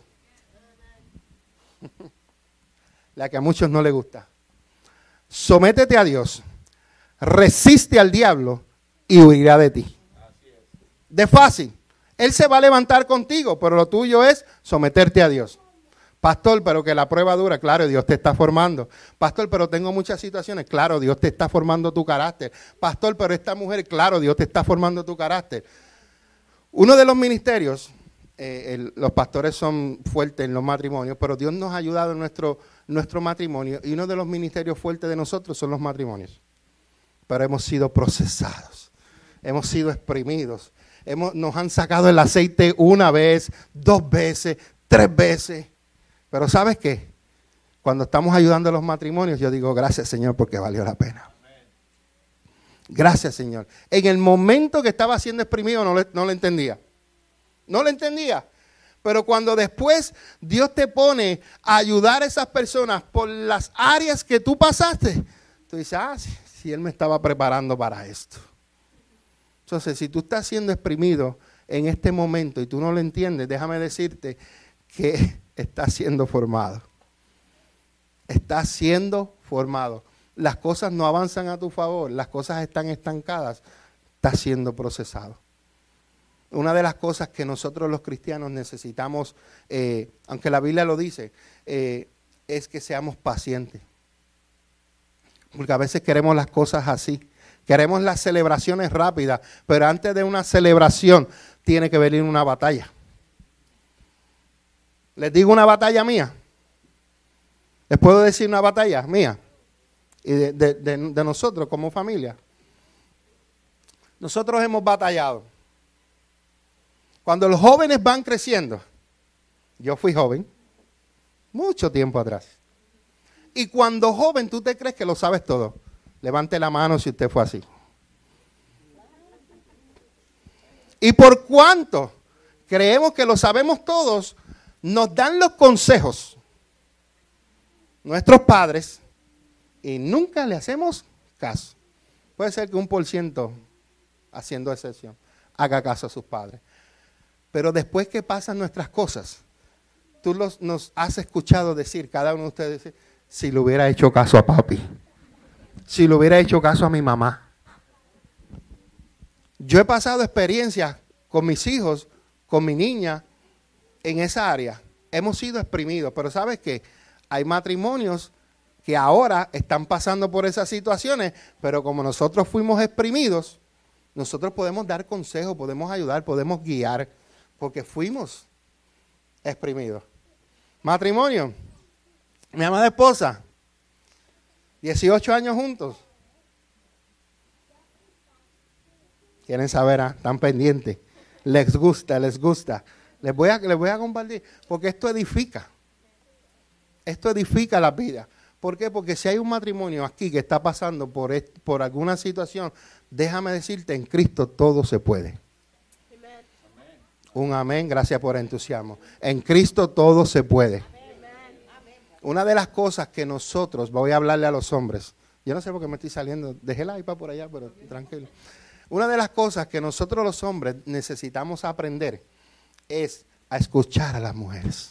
La que a muchos no les gusta. Sométete a Dios. Resiste al diablo y huirá de ti. De fácil. Él se va a levantar contigo, pero lo tuyo es someterte a Dios. Pastor, pero que la prueba dura, claro, Dios te está formando. Pastor, pero tengo muchas situaciones, claro, Dios te está formando tu carácter. Pastor, pero esta mujer, claro, Dios te está formando tu carácter. Uno de los ministerios, eh, el, los pastores son fuertes en los matrimonios, pero Dios nos ha ayudado en nuestro, nuestro matrimonio, y uno de los ministerios fuertes de nosotros son los matrimonios. Pero hemos sido procesados, hemos sido exprimidos, hemos, nos han sacado el aceite una vez, dos veces, tres veces. Pero ¿sabes qué? Cuando estamos ayudando a los matrimonios, yo digo, gracias Señor, porque valió la pena. Gracias Señor. En el momento que estaba siendo exprimido no le, no le entendía. No le entendía. Pero cuando después Dios te pone a ayudar a esas personas por las áreas que tú pasaste, tú dices, ah, sí. Si Él me estaba preparando para esto. Entonces, si tú estás siendo exprimido en este momento y tú no lo entiendes, déjame decirte que estás siendo formado. Estás siendo formado. Las cosas no avanzan a tu favor, las cosas están estancadas, estás siendo procesado. Una de las cosas que nosotros los cristianos necesitamos, eh, aunque la Biblia lo dice, eh, es que seamos pacientes. Porque a veces queremos las cosas así. Queremos las celebraciones rápidas, pero antes de una celebración tiene que venir una batalla. Les digo una batalla mía. Les puedo decir una batalla mía y de, de, de, de nosotros como familia. Nosotros hemos batallado. Cuando los jóvenes van creciendo, yo fui joven, mucho tiempo atrás. Y cuando joven tú te crees que lo sabes todo. Levante la mano si usted fue así. Y por cuanto creemos que lo sabemos todos, nos dan los consejos nuestros padres y nunca le hacemos caso. Puede ser que un por ciento, haciendo excepción, haga caso a sus padres. Pero después que pasan nuestras cosas, tú los, nos has escuchado decir, cada uno de ustedes dice, si le hubiera hecho caso a papi, si le hubiera hecho caso a mi mamá, Yo he pasado experiencias con mis hijos, con mi niña, en esa área. Hemos sido exprimidos, pero ¿sabes qué? Hay matrimonios que ahora están pasando por esas situaciones, pero como nosotros fuimos exprimidos, nosotros podemos dar consejos, podemos ayudar, podemos guiar, porque fuimos exprimidos. Matrimonio, mi amada esposa, dieciocho años juntos. Quieren saber, ¿ah? Están pendientes. Les gusta, les gusta. Les voy a, les voy a compartir, porque esto edifica. Esto edifica la vida. ¿Por qué? Porque si hay un matrimonio aquí que está pasando por, est- por alguna situación, déjame decirte, en Cristo todo se puede. Amen. Un amén, gracias por el entusiasmo. En Cristo todo se puede. Amen. Una de las cosas que nosotros, voy a hablarle a los hombres, yo no sé por qué me estoy saliendo, dejé la iPad por allá, pero tranquilo. Una de las cosas que nosotros los hombres necesitamos aprender es a escuchar a las mujeres.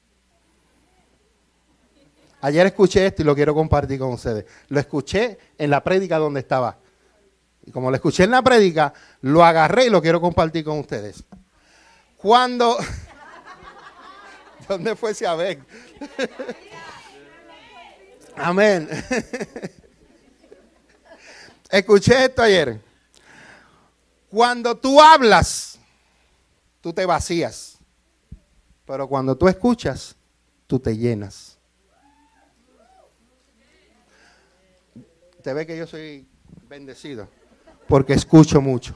Ayer escuché esto y lo quiero compartir con ustedes. Lo escuché en la prédica donde estaba. Y como lo escuché en la prédica, lo agarré y lo quiero compartir con ustedes. Cuando... ¿Dónde fue ese Abel? Amén. Escuché esto ayer. Cuando tú hablas, tú te vacías. Pero cuando tú escuchas, tú te llenas. Te ve que yo soy bendecido porque escucho mucho.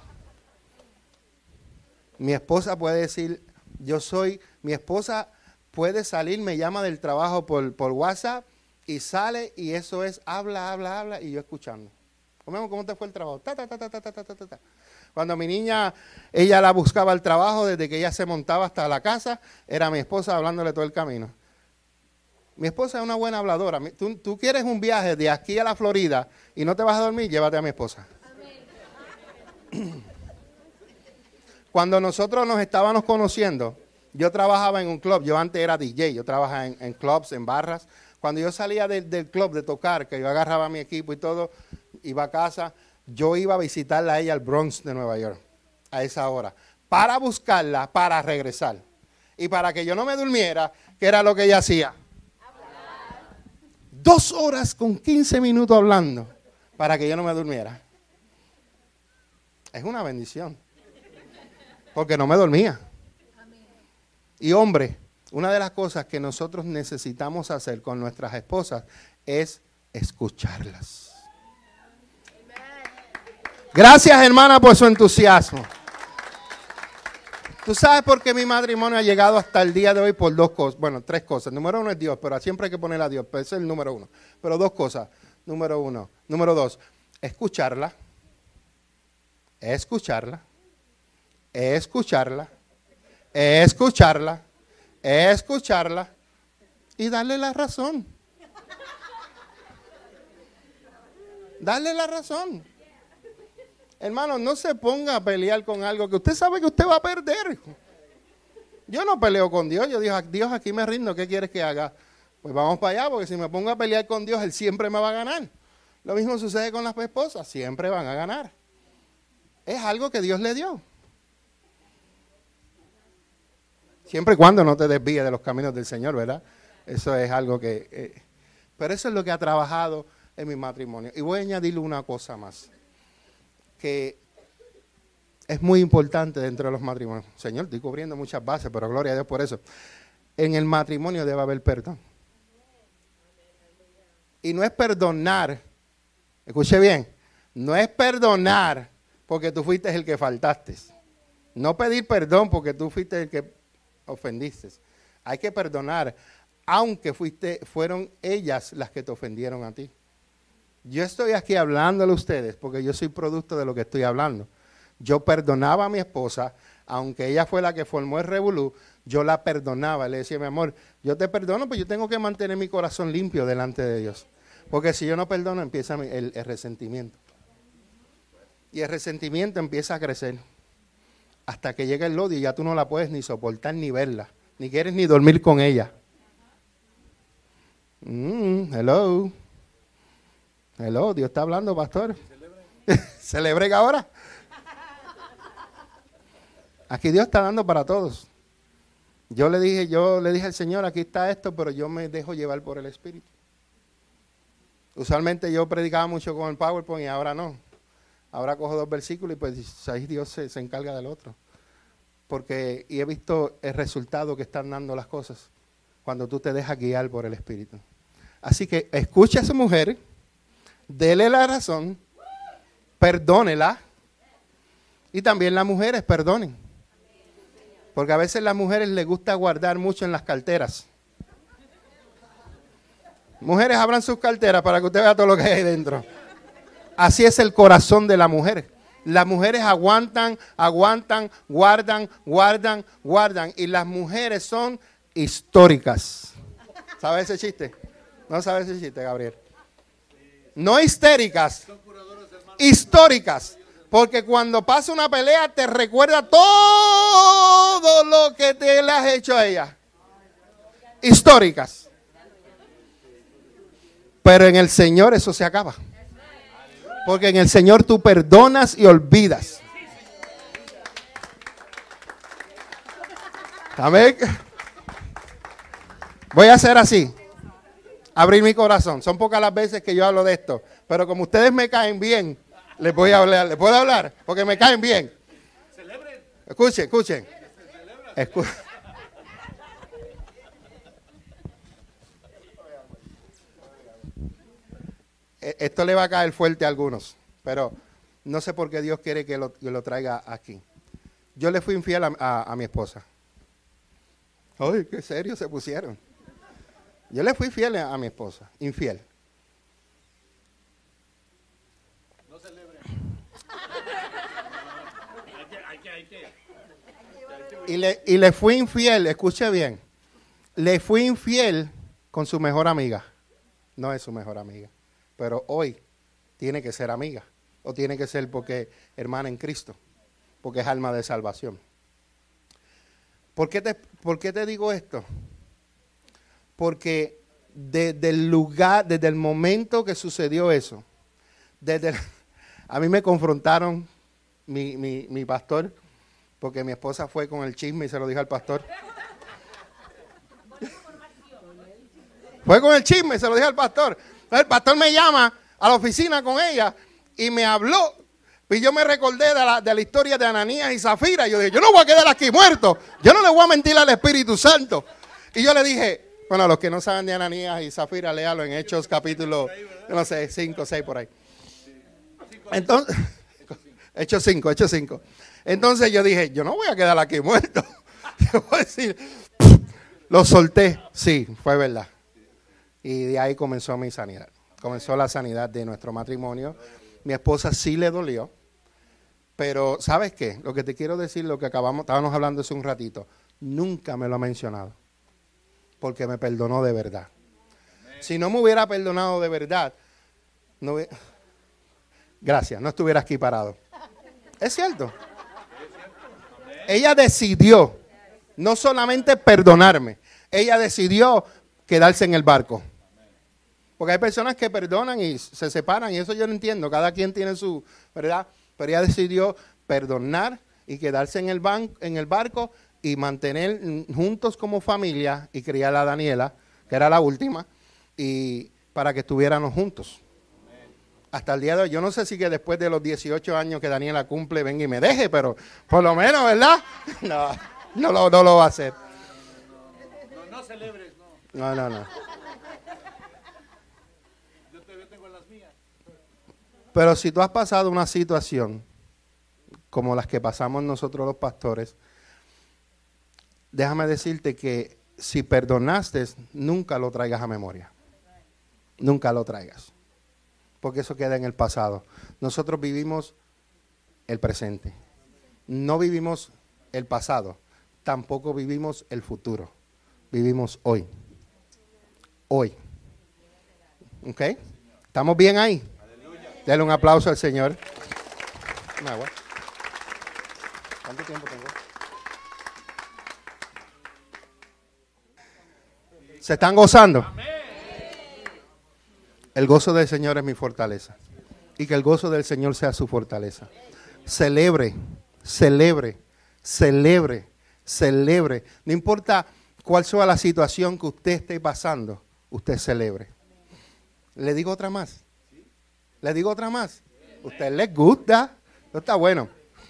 Mi esposa puede decir, yo soy, mi esposa puede salir, me llama del trabajo por, por WhatsApp y sale y eso es, habla, habla, habla y yo escuchando. ¿Cómo, cómo te fue el trabajo? Ta, ta, ta, ta, ta, ta, ta, ta, ta. Cuando mi niña, ella la buscaba al trabajo, desde que ella se montaba hasta la casa, era mi esposa hablándole todo el camino. Mi esposa es una buena habladora. Tú, tú quieres un viaje de aquí a la Florida y no te vas a dormir, llévate a mi esposa. Amén. Cuando nosotros nos estábamos conociendo, yo trabajaba en un club, yo antes era D J, yo trabajaba en, en clubs, en barras. Cuando yo salía de, del club de tocar, que yo agarraba mi equipo y todo, iba a casa, yo iba a visitarla a ella al Bronx de Nueva York, a esa hora, para buscarla, para regresar. Y para que yo no me durmiera, ¿qué era lo que ella hacía? Dos horas con quince minutos hablando para que yo no me durmiera. Es una bendición. Porque no me dormía. Y hombre, una de las cosas que nosotros necesitamos hacer con nuestras esposas es escucharlas. Gracias, hermana, por su entusiasmo. ¿Tú sabes por qué mi matrimonio ha llegado hasta el día de hoy? Por dos cosas, bueno, tres cosas. Número uno es Dios, pero siempre hay que poner a Dios, pero ese es el número uno. Pero dos cosas. Número uno. Número dos, escucharla, escucharla, escucharla, escucharla, escucharla y darle la razón. Darle la razón. Hermano, no se ponga a pelear con algo que usted sabe que usted va a perder. Yo no peleo con Dios. Yo digo, Dios, aquí me rindo. ¿Qué quieres que haga? Pues vamos para allá, porque si me pongo a pelear con Dios, Él siempre me va a ganar. Lo mismo sucede con las esposas. Siempre van a ganar. Es algo que Dios le dio. Siempre y cuando no te desvíes de los caminos del Señor, ¿verdad? Eso es algo que... Eh, pero eso es lo que ha trabajado en mi matrimonio. Y voy a añadirle una cosa más, que es muy importante dentro de los matrimonios. Señor, estoy cubriendo muchas bases, pero gloria a Dios por eso. En el matrimonio debe haber perdón. Y no es perdonar, escuche bien, no es perdonar porque tú fuiste el que faltaste. No pedir perdón porque tú fuiste el que ofendiste. Hay que perdonar, aunque fuiste, fueron ellas las que te ofendieron a ti. Yo estoy aquí hablándole a ustedes porque yo soy producto de lo que estoy hablando. Yo perdonaba a mi esposa, aunque ella fue la que formó el revolú, yo la perdonaba. Le decía, mi amor, yo te perdono, pero yo tengo que mantener mi corazón limpio delante de Dios. Porque si yo no perdono, empieza el, el resentimiento. Y el resentimiento empieza a crecer. Hasta que llega el odio y ya tú no la puedes ni soportar ni verla. Ni quieres ni dormir con ella. Mm, hello. Hello, Dios está hablando, pastor. ¿Celebre ahora? Aquí Dios está dando para todos. Yo le dije, yo le dije al Señor, aquí está esto, pero yo me dejo llevar por el Espíritu. Usualmente yo predicaba mucho con el PowerPoint y ahora no. Ahora cojo dos versículos y pues ahí Dios se, se encarga del otro. Porque y he visto el resultado que están dando las cosas cuando tú te dejas guiar por el Espíritu. Así que escuche a esa mujer, dele la razón, perdónela y también las mujeres perdonen. Porque a veces a las mujeres les gusta guardar mucho en las carteras. Mujeres, abran sus carteras para que usted vea todo lo que hay ahí dentro. Así es el corazón de la mujer. Las mujeres aguantan, aguantan, guardan, guardan, guardan. Y las mujeres son históricas. ¿Sabe ese chiste? No sabe ese chiste, Gabriel. No histéricas, históricas. Porque cuando pasa una pelea te recuerda todo lo que te le has hecho a ella. Históricas. Pero en el Señor eso se acaba. Porque en el Señor tú perdonas y olvidas. Amén. Voy a hacer así. Abrir mi corazón. Son pocas las veces que yo hablo de esto. Pero como ustedes me caen bien, les voy a hablar. ¿Les puedo hablar? Porque me caen bien. Escuchen, escuchen. Escuchen. Esto le va a caer fuerte a algunos, pero no sé por qué Dios quiere que lo, que lo traiga aquí. Yo le fui infiel a, a, a mi esposa. Ay, qué serio se pusieron. Yo le fui fiel a, a mi esposa, infiel. No celebren. Y le, y le fui infiel, escuche bien, le fui infiel con su mejor amiga. No es su mejor amiga. Pero hoy tiene que ser amiga, o tiene que ser porque hermana en Cristo, porque es alma de salvación. ¿Por qué te, por qué te digo esto? Porque desde el lugar, desde el momento que sucedió eso, desde el, a mí me confrontaron mi, mi, mi pastor, porque mi esposa fue con el chisme y se lo dijo al pastor. Fue con el chisme y se lo dije al pastor. El pastor me llama a la oficina con ella y me habló. Y yo me recordé de la, de la historia de Ananías y Zafira. Y yo dije, yo no voy a quedar aquí muerto. Yo no le voy a mentir al Espíritu Santo. Y yo le dije, bueno, los que no saben de Ananías y Zafira, léalo en Hechos capítulo, no sé, cinco o seis por ahí. Entonces, Hechos cinco, Hechos cinco. Entonces yo dije, yo no voy a quedar aquí muerto. Yo voy a decir, lo solté. Sí, fue verdad. Y de ahí comenzó mi sanidad. Comenzó la sanidad de nuestro matrimonio. Mi esposa sí le dolió. Pero, ¿sabes qué? Lo que te quiero decir, lo que acabamos, estábamos hablando hace un ratito, nunca me lo ha mencionado. Porque me perdonó de verdad. Si no me hubiera perdonado de verdad, no hubiera, gracias, no estuviera aquí parado. Es cierto. Ella decidió no solamente perdonarme, ella decidió quedarse en el barco. Porque hay personas que perdonan y se separan, y eso yo no entiendo. Cada quien tiene su, ¿verdad? Pero ella decidió perdonar y quedarse en el, ban en el barco y mantener juntos como familia y criar a Daniela, que era la última, y para que estuviéramos juntos. Hasta el día de hoy, yo no sé si que después de los dieciocho años que Daniela cumple, venga y me deje, pero por lo menos, ¿verdad? No, no lo, no lo va a hacer. No, no celebres, no. No, no, no. Yo todavía tengo las mías. Pero si tú has pasado una situación como las que pasamos nosotros los pastores, déjame decirte que si perdonaste, nunca lo traigas a memoria. Nunca lo traigas. Porque eso queda en el pasado. Nosotros vivimos el presente. No vivimos el pasado. Tampoco vivimos el futuro. Vivimos hoy. Hoy. ¿Ok? ¿Estamos bien ahí? Dale un aplauso al Señor. Un agua. ¿Cuánto tiempo tengo? ¿Se están gozando? El gozo del Señor es mi fortaleza. Y que el gozo del Señor sea su fortaleza. Celebre, celebre, celebre, celebre. No importa cuál sea la situación que usted esté pasando, usted celebre. Le digo otra más. Le digo otra más. ¿Usted les gusta? No está bueno.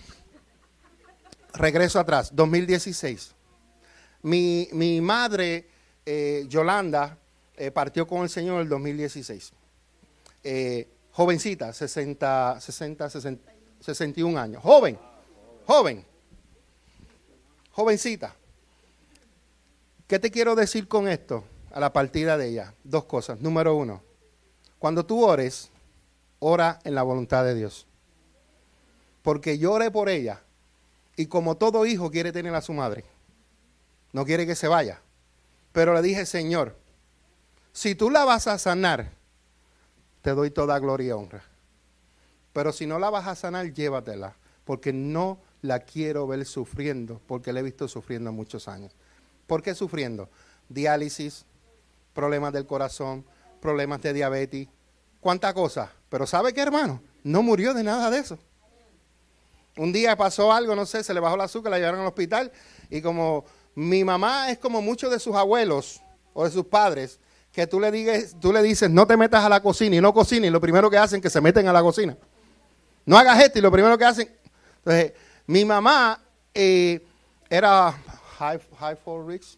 Regreso atrás, dos mil dieciséis. Mi, mi madre, eh, Yolanda, eh, partió con el Señor en el dos mil dieciséis. Eh, jovencita, sesenta, sesenta, sesenta, sesenta y un años. Joven, joven, jovencita. ¿Qué te quiero decir con esto? A la partida de ella. Dos cosas. Número uno, cuando tú ores, ora en la voluntad de Dios. Porque yo oré por ella. Y como todo hijo quiere tener a su madre, no quiere que se vaya. Pero le dije, Señor, si tú la vas a sanar, te doy toda gloria y honra. Pero si no la vas a sanar, llévatela, porque no la quiero ver sufriendo, porque la he visto sufriendo muchos años. ¿Por qué sufriendo? Diálisis, problemas del corazón, problemas de diabetes, cuánta cosa. Pero ¿sabe qué, hermano? No murió de nada de eso. Un día pasó algo, no sé, se le bajó el azúcar, la llevaron al hospital y como mi mamá es como muchos de sus abuelos o de sus padres, que tú le, digas, tú le dices no te metas a la cocina y no cocina y lo primero que hacen es que se meten a la cocina. No hagas esto y lo primero que hacen. Entonces, mi mamá eh, era high, high for risk,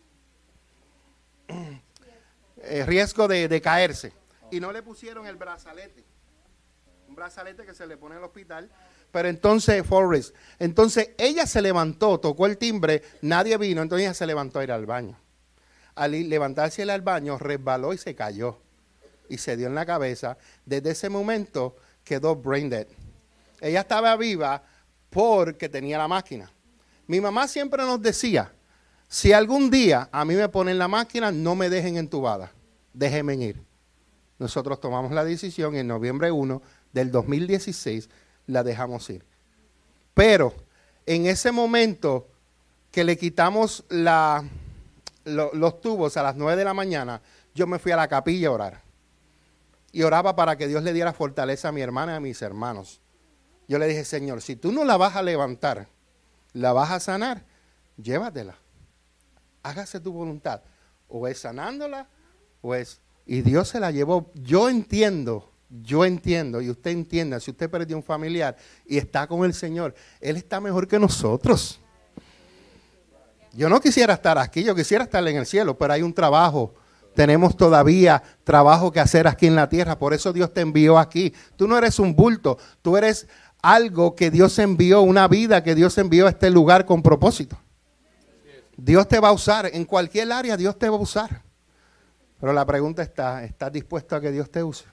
eh, riesgo de, de caerse y no le pusieron el brazalete. Un brazalete que se le pone en el hospital. Pero entonces, Forrest, entonces ella se levantó, tocó el timbre, nadie vino, entonces ella se levantó a ir al baño. Al ir, levantarse al baño, resbaló y se cayó. Y se dio en la cabeza. Desde ese momento quedó brain dead. Ella estaba viva porque tenía la máquina. Mi mamá siempre nos decía, si algún día a mí me ponen la máquina, no me dejen entubada, déjenme ir. Nosotros tomamos la decisión y en noviembre primero del dos mil dieciséis, la dejamos ir. Pero en ese momento que le quitamos la, lo, los tubos a las nueve de la mañana, yo me fui a la capilla a orar. Y oraba para que Dios le diera fortaleza a mi hermana y a mis hermanos. Yo le dije, Señor, si tú no la vas a levantar, la vas a sanar, llévatela. Hágase tu voluntad. O es sanándola, o es... Y Dios se la llevó. Yo entiendo... Yo entiendo y usted entienda, si usted perdió un familiar y está con el Señor, Él está mejor que nosotros. Yo no quisiera estar aquí, yo quisiera estar en el cielo, pero hay un trabajo. Tenemos todavía trabajo que hacer aquí en la tierra, por eso Dios te envió aquí. Tú no eres un bulto, tú eres algo que Dios envió, una vida que Dios envió a este lugar con propósito. Dios te va a usar, en cualquier área Dios te va a usar. Pero la pregunta está, ¿estás dispuesto a que Dios te use?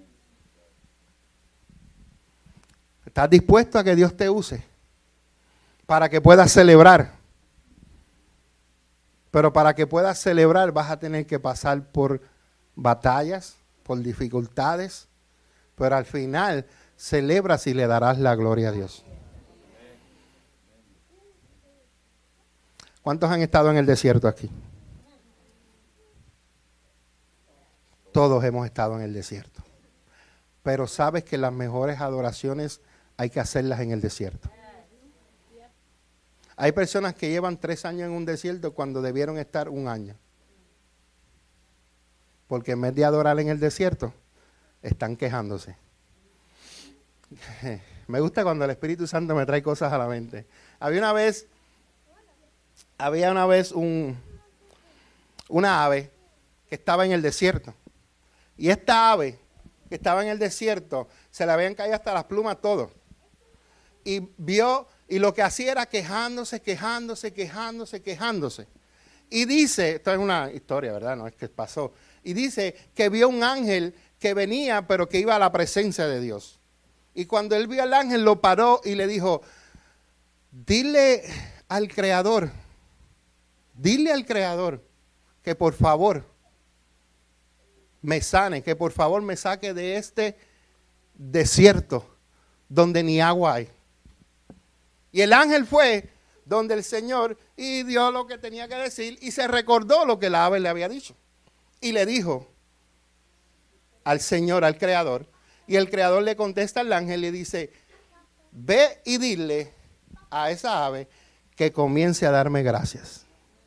¿Estás dispuesto a que Dios te use para que puedas celebrar? Pero para que puedas celebrar vas a tener que pasar por batallas, por dificultades, pero al final celebras y le darás la gloria a Dios. ¿Cuántos han estado en el desierto aquí? Todos hemos estado en el desierto. Pero sabes que las mejores adoraciones hay que hacerlas en el desierto. Hay personas que llevan tres años en un desierto cuando debieron estar un año. Porque en vez de adorar en el desierto, están quejándose. Me gusta cuando el Espíritu Santo me trae cosas a la mente. Había una vez, había una vez un, una ave que estaba en el desierto. Y esta ave que estaba en el desierto, se le habían caído hasta las plumas todo. Y vio, y lo que hacía era quejándose, quejándose, quejándose, quejándose. Y dice, esto es una historia, ¿verdad? No es que pasó. Y dice que vio un ángel que venía, pero que iba a la presencia de Dios. Y cuando él vio al ángel, lo paró y le dijo, dile al Creador, dile al Creador que por favor me sane, que por favor me saque de este desierto donde ni agua hay. Y el ángel fue donde el Señor y dio lo que tenía que decir y se recordó lo que el ave le había dicho. Y le dijo al Señor, al Creador, y el Creador le contesta al ángel y le dice, ve y dile a esa ave que comience a darme gracias.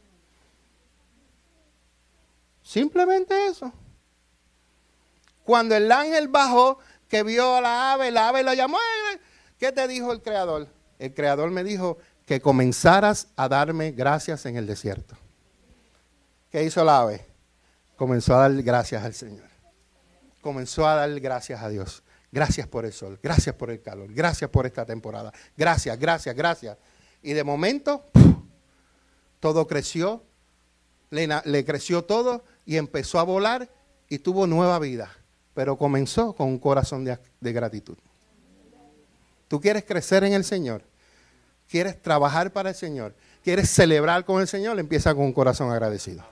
Simplemente eso. Cuando el ángel bajó, que vio a la ave, la ave lo llamó. ¿Qué te dijo el Creador? El Creador me dijo que comenzaras a darme gracias en el desierto. ¿Qué hizo la ave? Comenzó a dar gracias al Señor. Comenzó a dar gracias a Dios. Gracias por el sol, gracias por el calor, gracias por esta temporada. Gracias, gracias, gracias. Y de momento, ¡puf!, todo creció, le, le creció todo y empezó a volar y tuvo nueva vida. Pero comenzó con un corazón de, de gratitud. ¿Tú quieres crecer en el Señor? ¿Quieres trabajar para el Señor? ¿Quieres celebrar con el Señor? Empieza con un corazón agradecido.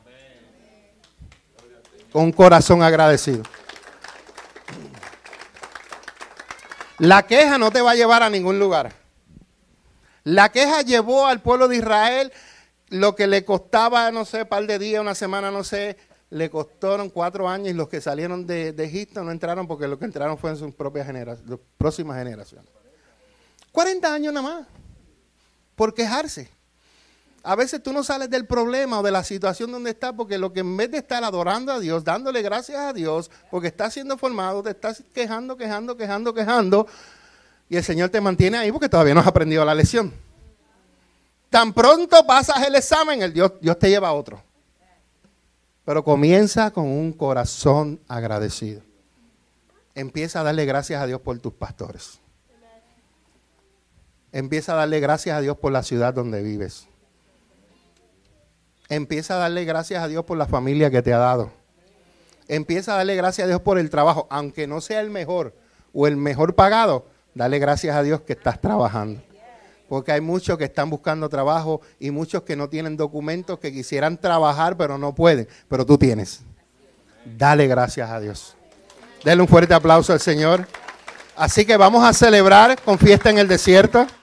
Con un corazón agradecido. La queja no te va a llevar a ningún lugar. La queja llevó al pueblo de Israel lo que le costaba, no sé, un par de días, una semana, no sé, le costaron cuatro años y los que salieron de, de Egipto no entraron porque los que entraron fueron sus propias generaciones, próximas generaciones. cuarenta años nada más por quejarse. A veces tú no sales del problema o de la situación donde estás porque lo que en vez de estar adorando a Dios, dándole gracias a Dios, porque estás siendo formado, te estás quejando, quejando, quejando, quejando, y el Señor te mantiene ahí porque todavía no has aprendido la lección. Tan pronto pasas el examen, el Dios, Dios te lleva a otro. Pero comienza con un corazón agradecido. Empieza a darle gracias a Dios por tus pastores. Empieza a darle gracias a Dios por la ciudad donde vives. Empieza a darle gracias a Dios por la familia que te ha dado. Empieza a darle gracias a Dios por el trabajo, aunque no sea el mejor o el mejor pagado, dale gracias a Dios que estás trabajando. Porque hay muchos que están buscando trabajo y muchos que no tienen documentos, que quisieran trabajar pero no pueden, pero tú tienes. Dale gracias a Dios. Dale un fuerte aplauso al Señor. Así que vamos a celebrar con fiesta en el desierto.